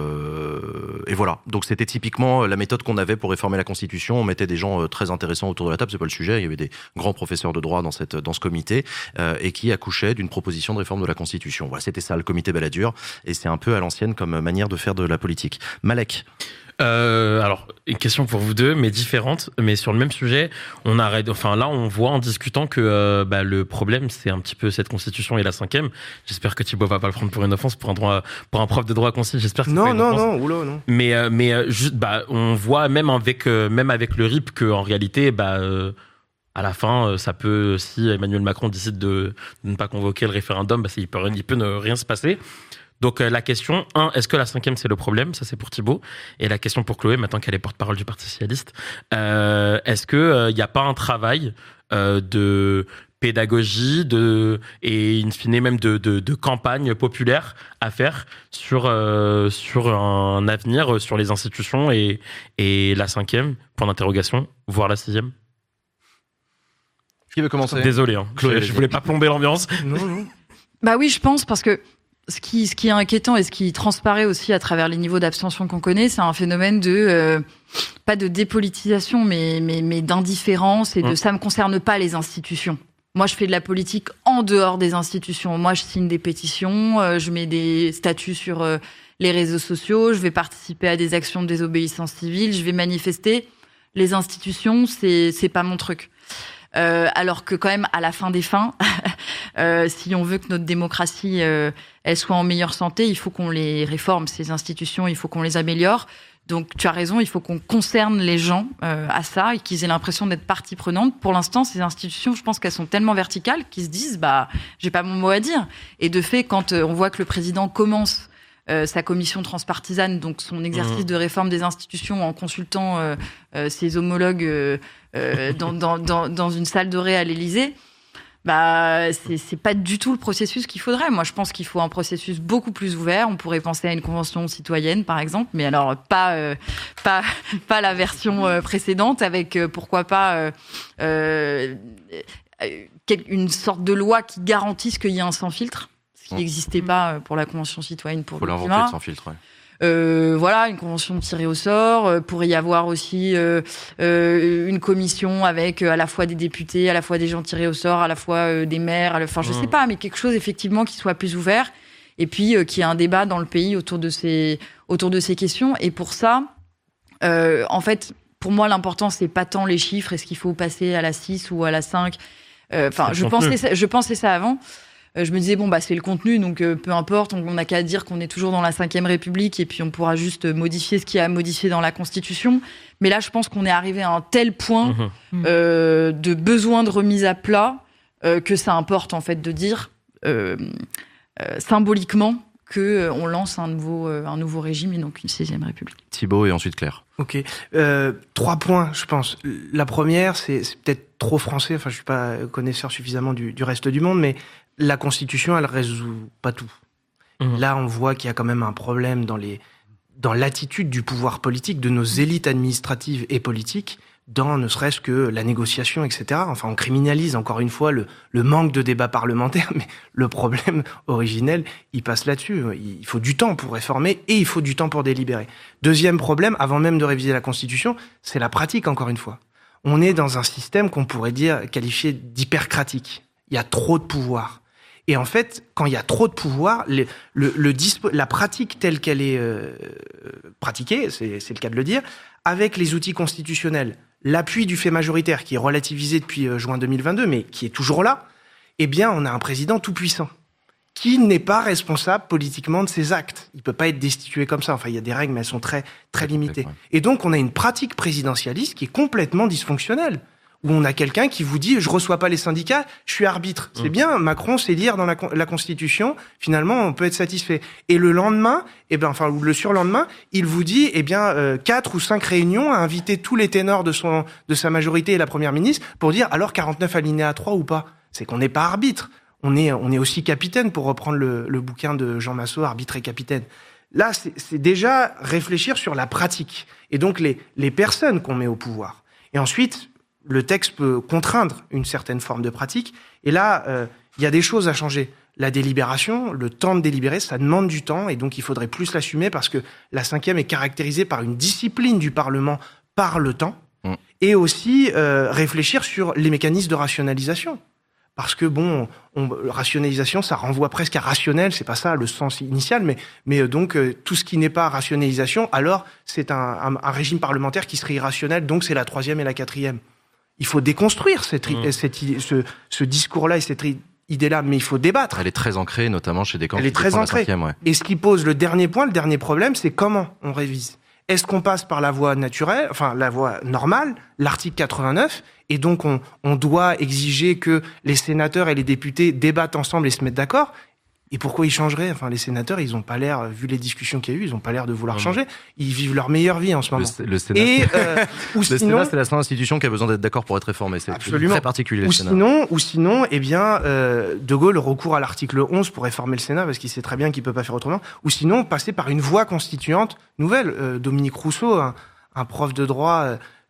euh, et voilà. Donc c'était typiquement la méthode qu'on avait pour réformer la Constitution. On mettait des gens très intéressants autour de la table, c'est pas le sujet. Il y avait des grands professeurs de droit dans cette dans ce comité euh, et qui accouchaient d'une proposition de réforme de la Constitution. Voilà, c'était ça le comité Balladur. Et c'est un peu à l'ancienne comme manière de faire de la politique. Malek. Euh, alors, une question pour vous deux, mais différente, mais sur le même sujet. On arrête, enfin là, on voit en discutant que euh, bah, le problème, c'est un petit peu cette constitution et la cinquième. J'espère que Thibaut va pas le prendre pour une offense, pour un droit, pour un prof de droit concis. J'espère que c'est non, pas une non, offense. non, oula, non. Mais euh, mais euh, juste, bah, on voit même avec euh, même avec le R I P que en réalité, bah. Euh, à la fin, ça peut, si Emmanuel Macron décide de, de ne pas convoquer le référendum, bah, il peut, il peut ne rien se passer. Donc euh, la question, un, est-ce que la cinquième c'est le problème ? Ça c'est pour Thibaut. Et la question pour Chloé, maintenant qu'elle est porte-parole du Parti socialiste, euh, est-ce que il euh, n'y a pas un travail euh, de pédagogie, de et in fine même de, de, de campagne populaire à faire sur euh, sur un avenir sur les institutions et et la cinquième, point d'interrogation, voire la sixième. Qui veut commencer ? Désolé, hein, Chloé, je voulais pas plomber l'ambiance. Non, non. Bah oui, je pense parce que ce qui, ce qui est inquiétant et ce qui transparaît aussi à travers les niveaux d'abstention qu'on connaît, c'est un phénomène de euh, pas de dépolitisation, mais mais, mais d'indifférence et de mmh. ça me concerne pas les institutions. Moi, je fais de la politique en dehors des institutions. Moi, je signe des pétitions, euh, je mets des statuts sur euh, les réseaux sociaux, je vais participer à des actions de désobéissance civile, je vais manifester. Les institutions, c'est c'est pas mon truc. Euh, alors que quand même, à la fin des fins, euh, si on veut que notre démocratie euh, elle soit en meilleure santé, il faut qu'on les réforme, ces institutions, il faut qu'on les améliore. Donc tu as raison, il faut qu'on concerne les gens euh, à ça et qu'ils aient l'impression d'être partie prenante. Pour l'instant, ces institutions, je pense qu'elles sont tellement verticales qu'ils se disent bah j'ai pas mon mot à dire. Et de fait, quand euh, on voit que le président commence Euh, sa commission transpartisane, donc son exercice mmh. de réforme des institutions en consultant euh, euh, ses homologues euh, euh, dans, dans, dans, dans une salle dorée à l'Élysée, bah, c'est, c'est pas du tout le processus qu'il faudrait. Moi, je pense qu'il faut un processus beaucoup plus ouvert. On pourrait penser à une convention citoyenne, par exemple, mais alors pas, euh, pas, pas la version euh, précédente, avec euh, pourquoi pas euh, euh, une sorte de loi qui garantisse qu'il y a un sans filtre. Qui n'existait pas pour la Convention citoyenne pour Faut le climat. Faut l'inventer sans filtre, ouais. Euh, voilà, une convention tirée au sort. Pour y avoir aussi euh, euh, une commission avec à la fois des députés, à la fois des gens tirés au sort, à la fois euh, des maires. À la... Enfin, je mmh. sais pas, mais quelque chose effectivement qui soit plus ouvert et puis euh, qui ait un débat dans le pays autour de ces autour de ces questions. Et pour ça, euh, en fait, pour moi, l'important c'est pas tant les chiffres. Est-ce qu'il faut passer à la six ou à la cinq? Enfin, euh, je pensais ça, je pensais ça avant. Je me disais, bon, bah, c'est le contenu, donc euh, peu importe, on n'a qu'à dire qu'on est toujours dans la cinquième République et puis on pourra juste modifier ce qu'il y a à modifier dans la Constitution. Mais là, je pense qu'on est arrivé à un tel point mmh. euh, de besoin de remise à plat euh, que ça importe, en fait, de dire euh, euh, symboliquement qu'on euh, lance un nouveau, euh, un nouveau régime et donc une sixième République. Thibaut et ensuite Claire. Ok. Euh, trois points, je pense. La première, c'est, c'est peut-être trop français, enfin, je suis pas connaisseur suffisamment du, du reste du monde, mais la Constitution, elle résout pas tout. Mmh. Là, on voit qu'il y a quand même un problème dans les, dans l'attitude du pouvoir politique, de nos élites administratives et politiques, dans ne serait-ce que la négociation, et cetera. Enfin, on criminalise encore une fois le, le manque de débat parlementaire, mais le problème originel, il passe là-dessus. Il faut du temps pour réformer et il faut du temps pour délibérer. Deuxième problème, avant même de réviser la Constitution, c'est la pratique, encore une fois. On est dans un système qu'on pourrait dire, qualifié d'hypercratique. Il y a trop de pouvoir. Et en fait, quand il y a trop de pouvoir, le, le, le dispo, la pratique telle qu'elle est euh, pratiquée, c'est, c'est le cas de le dire, avec les outils constitutionnels, l'appui du fait majoritaire qui est relativisé depuis euh, juin deux mille vingt-deux, mais qui est toujours là, eh bien, on a un président tout puissant qui n'est pas responsable politiquement de ses actes. Il peut pas être destitué comme ça. Enfin, il y a des règles, mais elles sont très très limitées. Et donc, on a une pratique présidentialiste qui est complètement dysfonctionnelle, où on a quelqu'un qui vous dit « je reçois pas les syndicats, je suis arbitre ». C'est bien, Macron sait lire dans la, la Constitution, finalement, on peut être satisfait. Et le lendemain, eh ben, enfin, ou le surlendemain, il vous dit, eh bien, euh, quatre ou cinq réunions à inviter tous les ténors de son, de sa majorité et la première ministre pour dire « alors quarante-neuf alinéa trois ou pas ?» C'est qu'on n'est pas arbitre. On est, on est aussi capitaine, pour reprendre le, le bouquin de Jean Massot, Arbitre et capitaine. Là, c'est, c'est déjà réfléchir sur la pratique. Et donc, les, les personnes qu'on met au pouvoir. Et ensuite, le texte peut contraindre une certaine forme de pratique. Et là, il euh, y a des choses à changer. La délibération, le temps de délibérer, ça demande du temps. Et donc, il faudrait plus l'assumer parce que la cinquième est caractérisée par une discipline du Parlement par le temps. Mmh. Et aussi euh, réfléchir sur les mécanismes de rationalisation. Parce que bon, on, rationalisation, ça renvoie presque à rationnel, c'est pas ça le sens initial, mais mais donc euh, tout ce qui n'est pas rationalisation, alors c'est un, un, un régime parlementaire qui serait irrationnel, donc c'est la troisième et la quatrième. Il faut déconstruire cette, mmh. cette ce, ce discours-là et cette idée-là, mais il faut débattre. Elle est très ancrée, notamment chez des camps. Elle est très ancrée. Ouais. Et ce qui pose le dernier point, le dernier problème, c'est comment on révise. Est-ce qu'on passe par la voie naturelle, enfin la voie normale, l'article quatre-vingt-neuf, et donc on, on doit exiger que les sénateurs et les députés débattent ensemble et se mettent d'accord? Et pourquoi ils changeraient? Enfin, les sénateurs, ils ont pas l'air, vu les discussions qu'il y a eu, ils ont pas l'air de vouloir changer. Ils vivent leur meilleure vie en ce moment. Le, le Sénat, et euh, ou le sinon, Sénat, c'est la seule institution qui a besoin d'être d'accord pour être réformée. C'est absolument très particulier. Ou le Sénat. sinon, ou sinon, eh bien, euh, De Gaulle recourt à l'article onze pour réformer le Sénat parce qu'il sait très bien qu'il peut pas faire autrement. Ou sinon, passer par une voie constituante nouvelle. Euh, Dominique Rousseau, un, un prof de droit. Euh,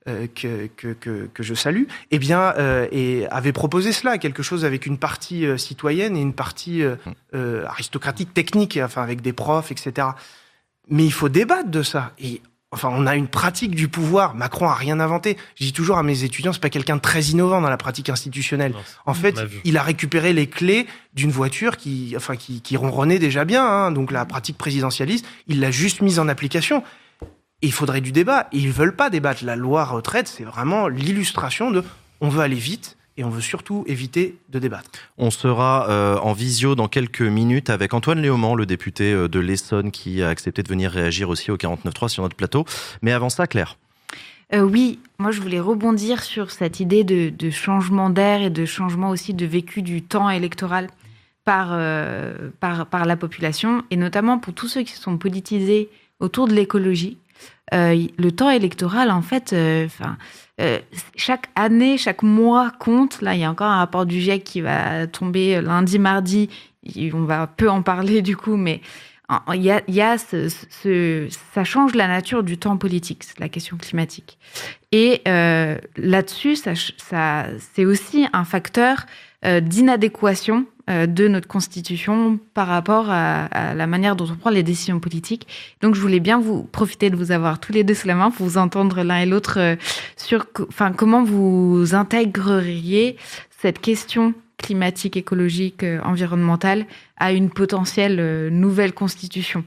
euh, que, que, que, que je salue, eh bien, euh, et avait proposé cela, quelque chose avec une partie euh, citoyenne et une partie euh, euh, aristocratique, technique, enfin avec des profs, et cetera. Mais il faut débattre de ça. Et enfin, on a une pratique du pouvoir. Macron a rien inventé. Je dis toujours à mes étudiants, c'est pas quelqu'un de très innovant dans la pratique institutionnelle. Non, en fait, a il a récupéré les clés d'une voiture qui, enfin, qui, qui ronronnait déjà bien. Hein, donc la pratique présidentialiste, il l'a juste mise en application. Et il faudrait du débat. Et ils veulent pas débattre. La loi retraite, c'est vraiment l'illustration de on veut aller vite et on veut surtout éviter de débattre. On sera euh, en visio dans quelques minutes avec Antoine Léaumont, le député de l'Essonne, qui a accepté de venir réagir aussi au quarante-neuf trois sur notre plateau. Mais avant ça, Claire. Euh, oui, moi je voulais rebondir sur cette idée de, de changement d'air et de changement aussi de vécu du temps électoral par, euh, par, par la population, et notamment pour tous ceux qui sont politisés autour de l'écologie. Euh, le temps électoral, en fait, euh, euh, chaque année, chaque mois compte. Là, il y a encore un rapport du GIEC qui va tomber lundi, mardi. On va peu en parler du coup, mais il y a, il y a ce, ce, ça change la nature du temps politique, la question climatique. Et euh, là-dessus, ça, ça, c'est aussi un facteur euh, d'inadéquation euh, de notre Constitution par rapport à, à la manière dont on prend les décisions politiques. Donc, je voulais bien vous profiter de vous avoir tous les deux sous la main pour vous entendre l'un et l'autre euh, sur, enfin, comment vous intégreriez cette question climatique, écologique, euh, environnementale à une potentielle euh, nouvelle Constitution.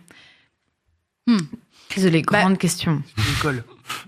Hmm. Désolée, grande bah, question. Nicole.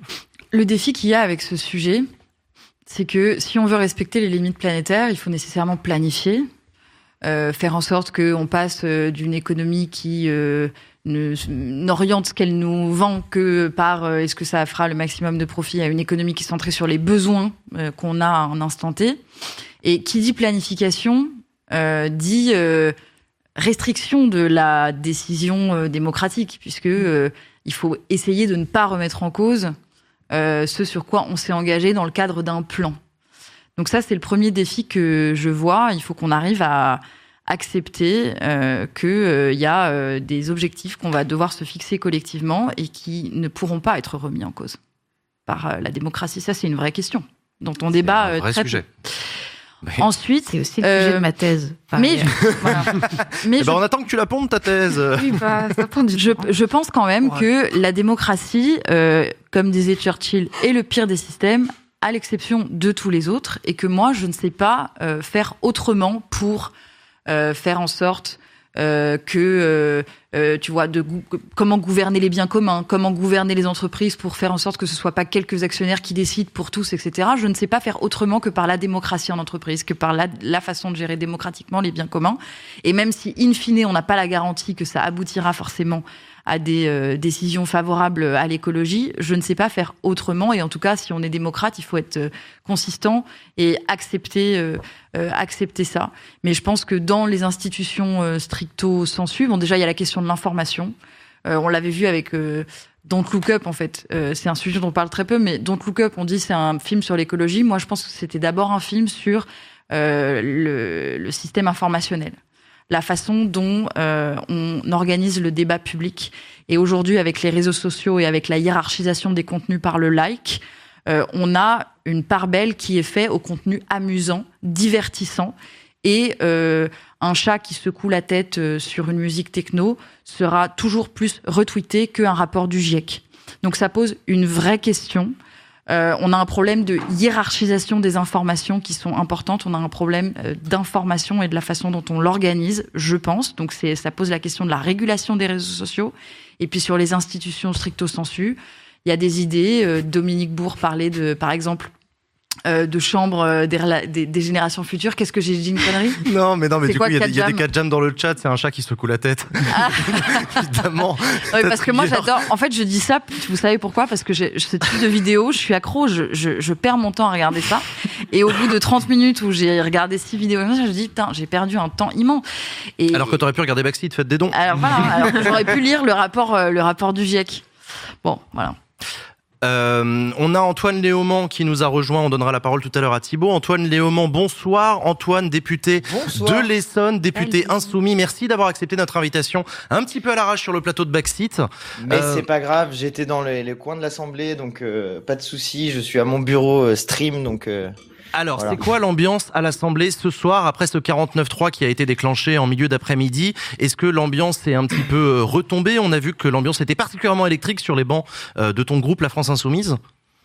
Le défi qu'il y a avec ce sujet, c'est que si on veut respecter les limites planétaires, il faut nécessairement planifier, euh, faire en sorte qu'on passe euh, d'une économie qui euh, ne, n'oriente ce qu'elle nous vend que par euh, est-ce que ça fera le maximum de profit à une économie qui est centrée sur les besoins euh, qu'on a à un instant T. Et qui dit planification, euh, dit euh, restriction de la décision euh, démocratique, puisque euh, il faut essayer de ne pas remettre en cause euh, ce sur quoi on s'est engagé dans le cadre d'un plan. Donc ça, c'est le premier défi que je vois. Il faut qu'on arrive à accepter euh, qu'il euh, y a euh, des objectifs qu'on va devoir se fixer collectivement et qui ne pourront pas être remis en cause par euh, la démocratie. Ça, c'est une vraie question dont on débat euh, très sujet. Peu. Mais Ensuite, c'est aussi le sujet euh, de ma thèse. Mais, je, voilà. mais eh je, ben on attend que tu la pondes ta thèse. Oui, bah, ça prend du je, je pense quand même ouais. que la démocratie, euh, comme disait Churchill, est le pire des systèmes, à l'exception de tous les autres, et que moi, je ne sais pas euh, faire autrement pour euh, faire en sorte euh, que, euh, euh, tu vois, de gou- comment gouverner les biens communs, comment gouverner les entreprises pour faire en sorte que ce soit pas quelques actionnaires qui décident pour tous, et cetera. Je ne sais pas faire autrement que par la démocratie en entreprise, que par la, la façon de gérer démocratiquement les biens communs. Et même si, in fine, on n'a pas la garantie que ça aboutira forcément à des euh, décisions favorables à l'écologie, je ne sais pas faire autrement. Et en tout cas, si on est démocrate, il faut être euh, consistant et accepter, euh, euh, accepter ça. Mais je pense que dans les institutions euh, stricto sensu, bon, déjà, il y a la question de l'information. Euh, on l'avait vu avec euh, Don't Look Up, en fait. Euh, c'est un sujet dont on parle très peu, mais Don't Look Up, on dit c'est un film sur l'écologie. Moi, je pense que c'était d'abord un film sur euh, le, le système informationnel. La façon dont euh, on organise le débat public. Et aujourd'hui, avec les réseaux sociaux et avec la hiérarchisation des contenus par le like, euh, on a une part belle qui est faite au contenu amusant, divertissant. Et euh, un chat qui secoue la tête euh, sur une musique techno sera toujours plus retweeté qu'un rapport du GIEC. Donc ça pose une vraie question. Euh, on a un problème de hiérarchisation des informations qui sont importantes. On a un problème euh, d'information et de la façon dont on l'organise, je pense. Donc c'est, ça pose la question de la régulation des réseaux sociaux. Et puis sur les institutions stricto sensu, il y a des idées. Euh, Dominique Bourg parlait de, par exemple, euh, de chambres des, des, des générations futures. Qu'est-ce que j'ai dit, une connerie? Non, mais non, mais c'est du quoi, coup, il y, y a des cas de jam dans le chat. C'est un chat qui secoue la tête. Ah. Évidemment. Ouais, parce que moi, j'adore. En fait, je dis ça. Vous savez pourquoi? Parce que j'ai ce type de vidéo, je suis accro. Je, je, je perds mon temps à regarder ça. Et au bout de trente minutes où j'ai regardé six vidéos, je dis putain, j'ai perdu un temps immense. Et alors que t'aurais pu regarder Backseat, faites des dons. Alors voilà. Alors, j'aurais pu lire le rapport, euh, le rapport du GIEC. Bon, voilà. Euh, on a Antoine Léaumont qui nous a rejoint. On donnera la parole tout à l'heure à Thibaut. Antoine Léaumont, bonsoir. Antoine, député bonsoir. de l'Essonne, député Allez. insoumis. Merci d'avoir accepté notre invitation. Un petit peu à l'arrache sur le plateau de Backseat. Mais euh... c'est pas grave. J'étais dans les, les coins de l'Assemblée, donc euh, pas de souci. Je suis à mon bureau euh, stream, donc. Euh... Alors, voilà. C'est quoi l'ambiance à l'Assemblée ce soir, après ce quarante-neuf trois qui a été déclenché en milieu d'après-midi? Est-ce que l'ambiance est un petit peu retombée? On a vu que l'ambiance était particulièrement électrique sur les bancs de ton groupe, La France Insoumise.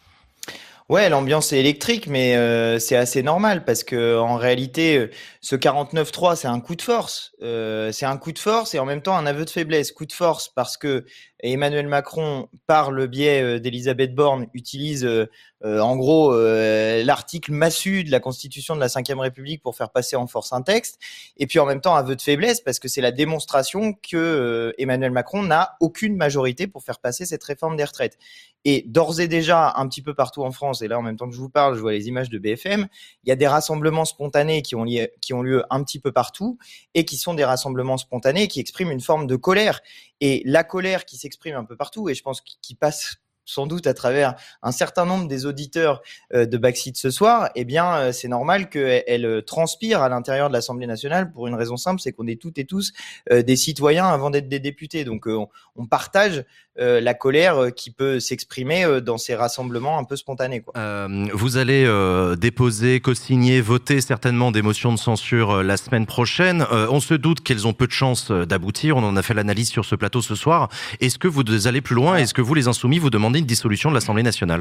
Ouais, l'ambiance est électrique, mais euh, c'est assez normal parce que en réalité, ce quarante-neuf trois, c'est un coup de force. Euh, c'est un coup de force et en même temps un aveu de faiblesse. Coup de force parce que Emmanuel Macron, par le biais d'Elisabeth Borne, utilise euh, euh, en gros euh, l'article massu de la Constitution de la cinquième République pour faire passer en force un texte. Et puis en même temps aveu de faiblesse parce que c'est la démonstration que euh, Emmanuel Macron n'a aucune majorité pour faire passer cette réforme des retraites. Et d'ores et déjà, un petit peu partout en France, et là en même temps que je vous parle, je vois les images de B F M, il y a des rassemblements spontanés qui ont, lié, qui ont lieu un petit peu partout et qui sont des rassemblements spontanés qui expriment une forme de colère. Et la colère qui s'exprime un peu partout, et je pense qu'il passe sans doute à travers un certain nombre des auditeurs euh, de Backseat ce soir, eh bien, euh, c'est normal qu'elle elle transpire à l'intérieur de l'Assemblée nationale pour une raison simple, c'est qu'on est toutes et tous euh, des citoyens avant d'être des députés. Donc, euh, on, on partage euh, la colère euh, qui peut s'exprimer euh, dans ces rassemblements un peu spontanés, quoi. Euh, vous allez euh, déposer, co-signer, voter certainement des motions de censure euh, la semaine prochaine. Euh, on se doute qu'elles ont peu de chances d'aboutir. On en a fait l'analyse sur ce plateau ce soir. Est-ce que vous allez plus loin? Est-ce que vous, les Insoumis, vous demandez une dissolution de l'Assemblée nationale?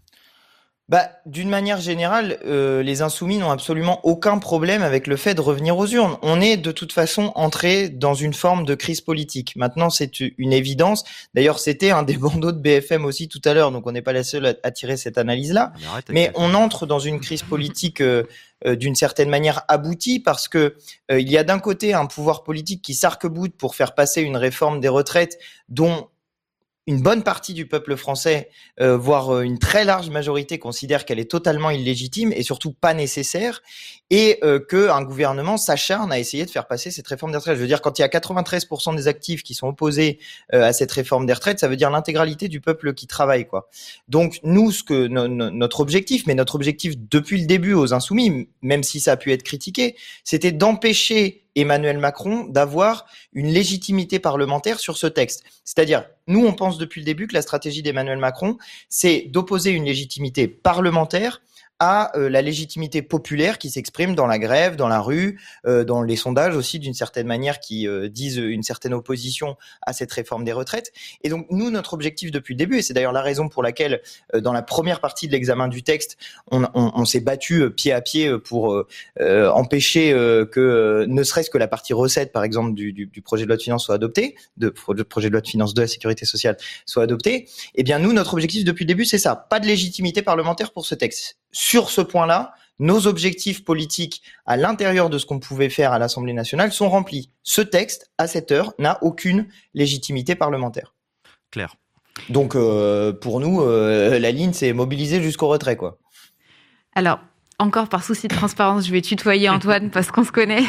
Bah, d'une manière générale, euh, les Insoumis n'ont absolument aucun problème avec le fait de revenir aux urnes. On est de toute façon entré dans une forme de crise politique. Maintenant, c'est une évidence. D'ailleurs, c'était un des bandeaux de B F M aussi tout à l'heure, donc on n'est pas la seule à, à tirer cette analyse-là. Mais on entre dans une crise politique euh, euh, d'une certaine manière aboutie parce que euh, il y a d'un côté un pouvoir politique qui s'arc-boute pour faire passer une réforme des retraites dont une bonne partie du peuple français, euh, voire une très large majorité, considère qu'elle est totalement illégitime et surtout pas nécessaire, et euh, qu'un gouvernement s'acharne à essayer de faire passer cette réforme des retraites. Je veux dire, quand il y a quatre-vingt-treize pour cent des actifs qui sont opposés euh, à cette réforme des retraites, ça veut dire l'intégralité du peuple qui travaille, quoi. Donc nous, ce que no, no, notre objectif, mais notre objectif depuis le début aux Insoumis, même si ça a pu être critiqué, c'était d'empêcher Emmanuel Macron d'avoir une légitimité parlementaire sur ce texte. C'est-à-dire, nous, on pense depuis le début que la stratégie d'Emmanuel Macron, c'est d'opposer une légitimité parlementaire à euh, la légitimité populaire qui s'exprime dans la grève, dans la rue, euh, dans les sondages aussi d'une certaine manière qui euh, disent une certaine opposition à cette réforme des retraites. Et donc nous, notre objectif depuis le début, et c'est d'ailleurs la raison pour laquelle euh, dans la première partie de l'examen du texte, on, on, on s'est battu euh, pied à pied pour euh, euh, empêcher euh, que euh, ne serait-ce que la partie recette, par exemple, du, du, du projet de loi de finances soit adoptée, de projet de loi de finances de la sécurité sociale soit adoptée. Eh bien nous, notre objectif depuis le début, c'est ça, pas de légitimité parlementaire pour ce texte. Sur ce point-là, nos objectifs politiques à l'intérieur de ce qu'on pouvait faire à l'Assemblée nationale sont remplis. Ce texte, à cette heure, n'a aucune légitimité parlementaire. Claire. Donc, euh, pour nous, euh, la ligne, c'est mobiliser jusqu'au retrait, quoi. Alors, encore par souci de transparence, je vais tutoyer Antoine parce qu'on se connaît.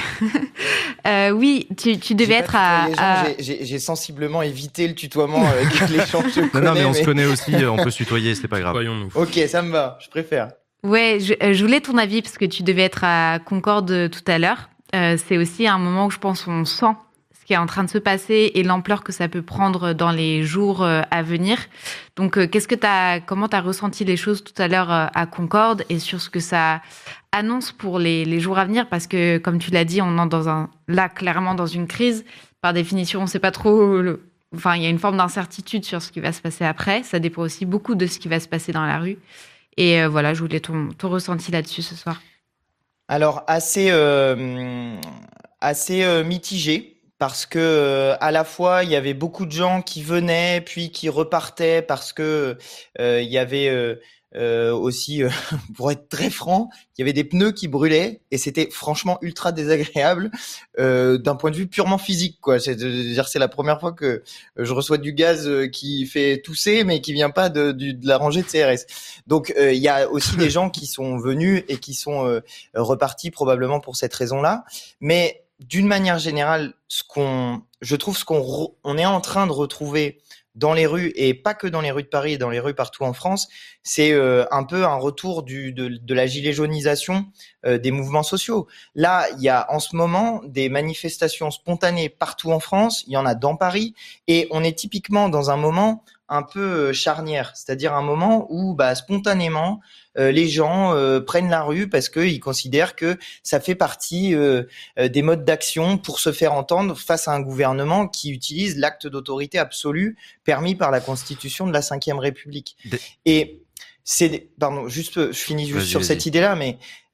euh, oui, tu, tu devais être à... à... J'ai, j'ai sensiblement évité le tutoiement avec les gens que je connais. Non, non, mais on mais... se connaît aussi, on peut se tutoyer, c'est pas grave. Voyons-nous. Ok, ça me va, je préfère. Ouais, je, je voulais ton avis parce que tu devais être à Concorde tout à l'heure. Euh, c'est aussi un moment où je pense on sent ce qui est en train de se passer et l'ampleur que ça peut prendre dans les jours à venir. Donc, euh, qu'est-ce que t'as, comment t'as ressenti les choses tout à l'heure à Concorde et sur ce que ça annonce pour les, les jours à venir? Parce que, comme tu l'as dit, on entre dans un, là, clairement dans une crise. Par définition, on ne sait pas trop... Le, enfin, il y a une forme d'incertitude sur ce qui va se passer après. Ça dépend aussi beaucoup de ce qui va se passer dans la rue. Et euh, voilà, je voulais ton, ton ressenti là-dessus ce soir. Alors, assez, euh, assez euh, mitigé, parce que euh, à la fois, il y avait beaucoup de gens qui venaient, puis qui repartaient, parce que euh, il y avait... Euh, Euh, aussi, euh, pour être très franc, il y avait des pneus qui brûlaient et c'était franchement ultra désagréable euh, d'un point de vue purement physique, quoi. C'est, c'est-à-dire, c'est la première fois que je reçois du gaz qui fait tousser, mais qui vient pas de, de, de la rangée de C R S. Donc, euh, il y a aussi des gens qui sont venus et qui sont euh, repartis probablement pour cette raison-là. Mais d'une manière générale, ce qu'on, je trouve, ce qu'on, re, on est en train de retrouver dans les rues, et pas que dans les rues de Paris, dans les rues partout en France, c'est euh, un peu un retour du, de, de la gilet jaunisation euh, des mouvements sociaux. Là, il y a en ce moment des manifestations spontanées partout en France, il y en a dans Paris, et on est typiquement dans un moment un peu charnière, c'est-à-dire un moment où bah, spontanément euh, les gens euh, prennent la rue parce qu'ils considèrent que ça fait partie euh, euh, des modes d'action pour se faire entendre face à un gouvernement qui utilise l'acte d'autorité absolue permis par la Constitution de la cinquième République. De... Et c'est, pardon, juste, je finis juste vas-y, sur vas-y. cette idée-là, mais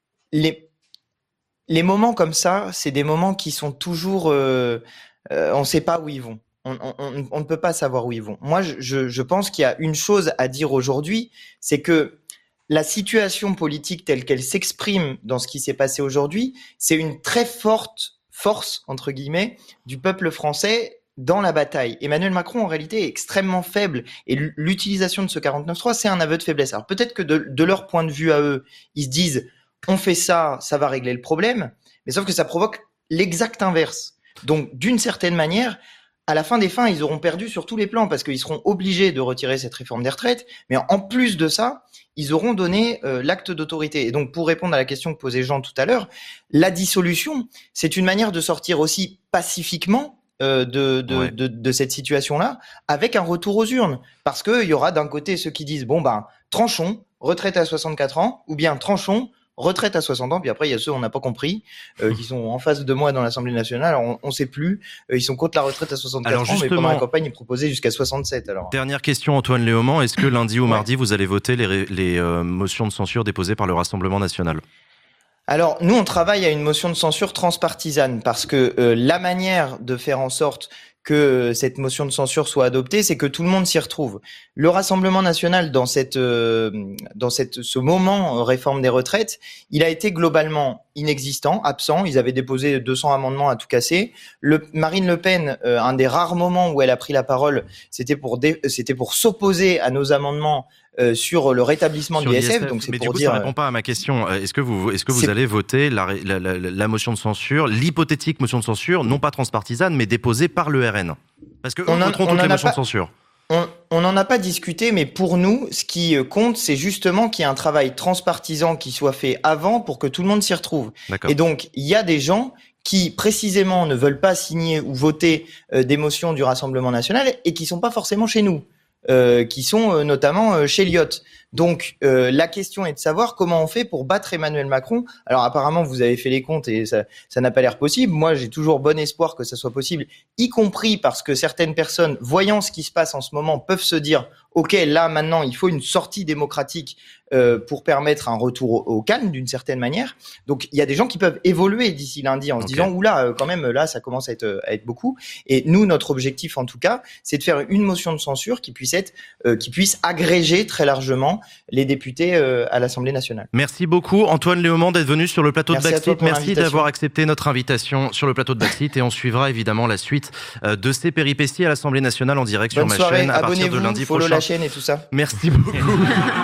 les les moments comme ça, c'est des moments qui sont toujours, euh, euh, on ne sait pas où ils vont. On, on, on ne peut pas savoir où ils vont. Moi, je, je pense qu'il y a une chose à dire aujourd'hui, c'est que la situation politique telle qu'elle s'exprime dans ce qui s'est passé aujourd'hui, c'est une très forte force, entre guillemets, du peuple français dans la bataille. Emmanuel Macron, en réalité, est extrêmement faible. Et l'utilisation de ce quarante-neuf trois, c'est un aveu de faiblesse. Alors peut-être que de, de leur point de vue à eux, ils se disent « on fait ça, ça va régler le problème », mais sauf que ça provoque l'exact inverse. Donc, d'une certaine manière, à la fin des fins, ils auront perdu sur tous les plans parce qu'ils seront obligés de retirer cette réforme des retraites. Mais en plus de ça, ils auront donné euh, l'acte d'autorité. Et donc, pour répondre à la question que posait Jean tout à l'heure, la dissolution, c'est une manière de sortir aussi pacifiquement euh, de, de, ouais. de, de, de cette situation-là, avec un retour aux urnes. Parce qu'il y aura d'un côté ceux qui disent, bon ben, tranchons, retraite à soixante-quatre ans, ou bien tranchons, retraite à soixante ans, puis après il y a ceux on n'a pas compris, euh, qui sont en face de moi dans l'Assemblée nationale, alors on ne sait plus, euh, ils sont contre la retraite à soixante-quatre alors ans, mais pendant la campagne ils proposaient jusqu'à soixante-sept. Alors. Dernière question Antoine Léaumont, est-ce que lundi ou mardi ouais. vous allez voter les, les euh, motions de censure déposées par le Rassemblement national ? Alors nous on travaille à une motion de censure transpartisane, parce que euh, la manière de faire en sorte que cette motion de censure soit adoptée, c'est que tout le monde s'y retrouve. Le Rassemblement national, dans cette, euh, dans cette, ce moment euh, réforme des retraites, il a été globalement inexistant, absent. Ils avaient déposé deux cents amendements à tout casser. Le, Marine Le Pen, euh, un des rares moments où elle a pris la parole, c'était pour, dé, c'était pour s'opposer à nos amendements Euh, sur le rétablissement sur de l'I S F, donc c'est mais pour du coup, dire. Ça répond pas à ma question. Est-ce que vous, est-ce que vous allez voter la, la, la, la motion de censure, l'hypothétique motion de censure, non pas transpartisane, mais déposée par le R N ? Parce que eux voteront toutes les motions de censure. On n'en a pas discuté, mais pour nous, ce qui compte, c'est justement qu'il y ait un travail transpartisan qui soit fait avant pour que tout le monde s'y retrouve. D'accord. Et donc, il y a des gens qui précisément ne veulent pas signer ou voter euh, des motions du Rassemblement national et qui sont pas forcément chez nous. Euh, qui sont euh, notamment euh, chez Lyot. Donc euh, la question est de savoir comment on fait pour battre Emmanuel Macron. Alors apparemment vous avez fait les comptes et ça ça n'a pas l'air possible. Moi j'ai toujours bon espoir que ça soit possible, y compris parce que certaines personnes voyant ce qui se passe en ce moment peuvent se dire ok là maintenant il faut une sortie démocratique euh, pour permettre un retour au, au calme d'une certaine manière. Donc il y a des gens qui peuvent évoluer d'ici lundi en okay. se disant oula euh, quand même là ça commence à être à être beaucoup. Et nous notre objectif en tout cas c'est de faire une motion de censure qui puisse être euh, qui puisse agréger très largement les députés euh, à l'Assemblée nationale. Merci beaucoup Antoine Léaumont d'être venu sur le plateau Merci de Backseat. Merci d'avoir accepté notre invitation sur le plateau de Backseat et on suivra évidemment la suite euh, de ces péripéties à l'Assemblée nationale en direct Bonne sur soirée. ma chaîne à partir de lundi follow prochain. La chaîne et tout ça. Merci beaucoup.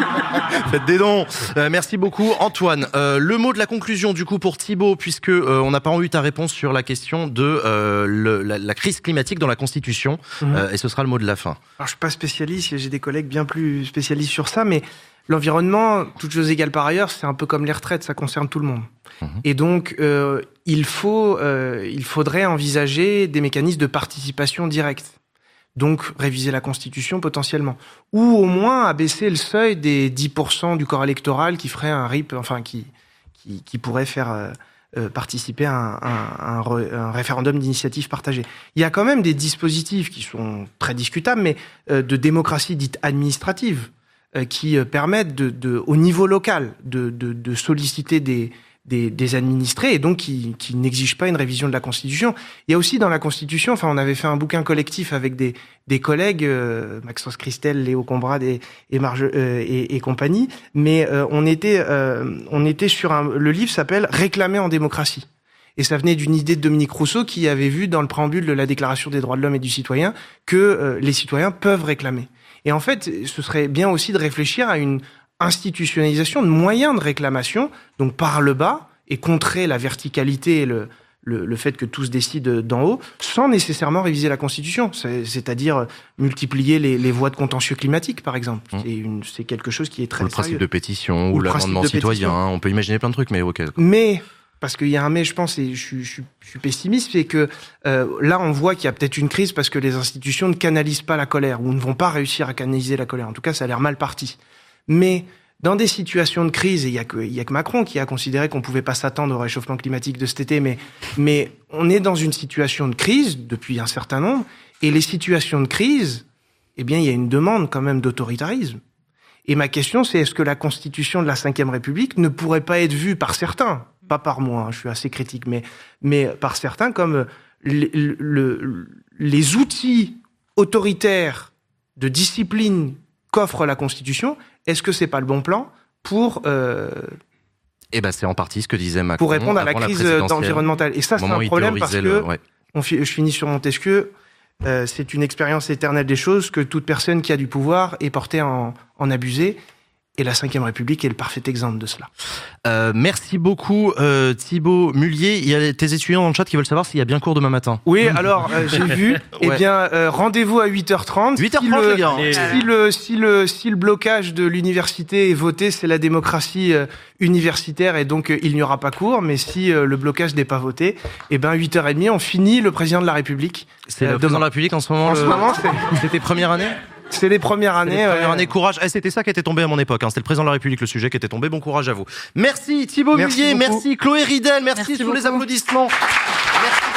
Faites des dons. Euh, merci beaucoup Antoine. Euh, le mot de la conclusion du coup pour Thibaut, puisque euh, on n'a pas eu ta réponse sur la question de euh, le, la, la crise climatique dans la Constitution, mmh. euh, et ce sera le mot de la fin. Alors je suis pas spécialiste, j'ai des collègues bien plus spécialistes sur ça, mais l'environnement, toutes choses égales par ailleurs, c'est un peu comme les retraites, ça concerne tout le monde. Mmh. Et donc euh, il faut, euh, il faudrait envisager des mécanismes de participation directe. Donc réviser la Constitution potentiellement, ou au moins abaisser le seuil des dix pour cent du corps électoral qui ferait un R I P, enfin qui qui, qui pourrait faire euh, euh, participer à un, un, un, re, un référendum d'initiative partagée. Il y a quand même des dispositifs qui sont très discutables, mais euh, de démocratie dite administrative euh, qui euh, permettent de, de, au niveau local de, de, de solliciter des Des, des administrés et donc qui, qui n'exigent pas une révision de la Constitution. Il y a aussi dans la Constitution, enfin on avait fait un bouquin collectif avec des, des collègues, euh, Maxence Christel, Léo Combrade et, et, Marge, euh, et, et compagnie, mais euh, on était, euh, on était sur un, le livre s'appelle « Réclamer en démocratie ». Et ça venait d'une idée de Dominique Rousseau qui avait vu dans le préambule de la Déclaration des droits de l'homme et du citoyen que euh, les citoyens peuvent réclamer. Et en fait, ce serait bien aussi de réfléchir à une institutionnalisation de moyens de réclamation, donc par le bas, et contrer la verticalité et le, le, le fait que tout se décide d'en haut, sans nécessairement réviser la Constitution, c'est, c'est-à-dire multiplier les, les voies de contentieux climatique, par exemple. Mmh. C'est, une, c'est quelque chose qui est très ou le sérieux. principe de pétition, ou, ou l'amendement citoyen, pétition. On peut imaginer plein de trucs, mais ok. Mais, parce qu'il y a un mais, je pense, et je, je, je, je suis pessimiste, c'est que euh, là, on voit qu'il y a peut-être une crise parce que les institutions ne canalisent pas la colère, ou ne vont pas réussir à canaliser la colère. En tout cas, ça a l'air mal parti. Mais dans des situations de crise, et il y a que, il y a que Macron qui a considéré qu'on pouvait pas s'attendre au réchauffement climatique de cet été, mais, mais on est dans une situation de crise depuis un certain nombre, et les situations de crise, eh bien, il y a une demande quand même d'autoritarisme. Et ma question, c'est est-ce que la Constitution de la cinquième République ne pourrait pas être vue par certains, pas par moi, hein, je suis assez critique, mais, mais par certains comme le, le, les outils autoritaires de discipline qu'offre la Constitution, est-ce que c'est pas le bon plan pour euh, eh ben c'est en partie ce que disait Macron pour répondre à la crise la environnementale. Et ça, c'est un problème parce que le, ouais. on fi- je finis sur Montesquieu. Euh, c'est une expérience éternelle des choses que toute personne qui a du pouvoir est portée à en, en abuser. Et la cinquième République est le parfait exemple de cela. Euh, merci beaucoup euh, Thibaut Mullier. Il y a tes étudiants dans le chat qui veulent savoir s'il y a bien cours demain matin. Oui, alors euh, j'ai vu. Ouais. Eh bien, euh, rendez-vous à huit heures trente. huit heures trente, si le, les gars. Et... Si le si le si le blocage de l'université est voté, c'est la démocratie euh, universitaire et donc euh, il n'y aura pas cours. Mais si euh, le blocage n'est pas voté, eh ben huit heures trente, on finit le président de la République. C'est euh, le président de la République en ce moment. En le... ce moment, c'est... c'était première année. C'est les premières années. Les premières ouais. années, courage. Eh, c'était ça qui était tombé à mon époque. Hein. C'était le président de la République, le sujet qui était tombé. Bon courage à vous. Merci Thibaut merci Mullier, beaucoup. merci Chloé Ridel, merci, merci sur beaucoup. Les applaudissements. Merci.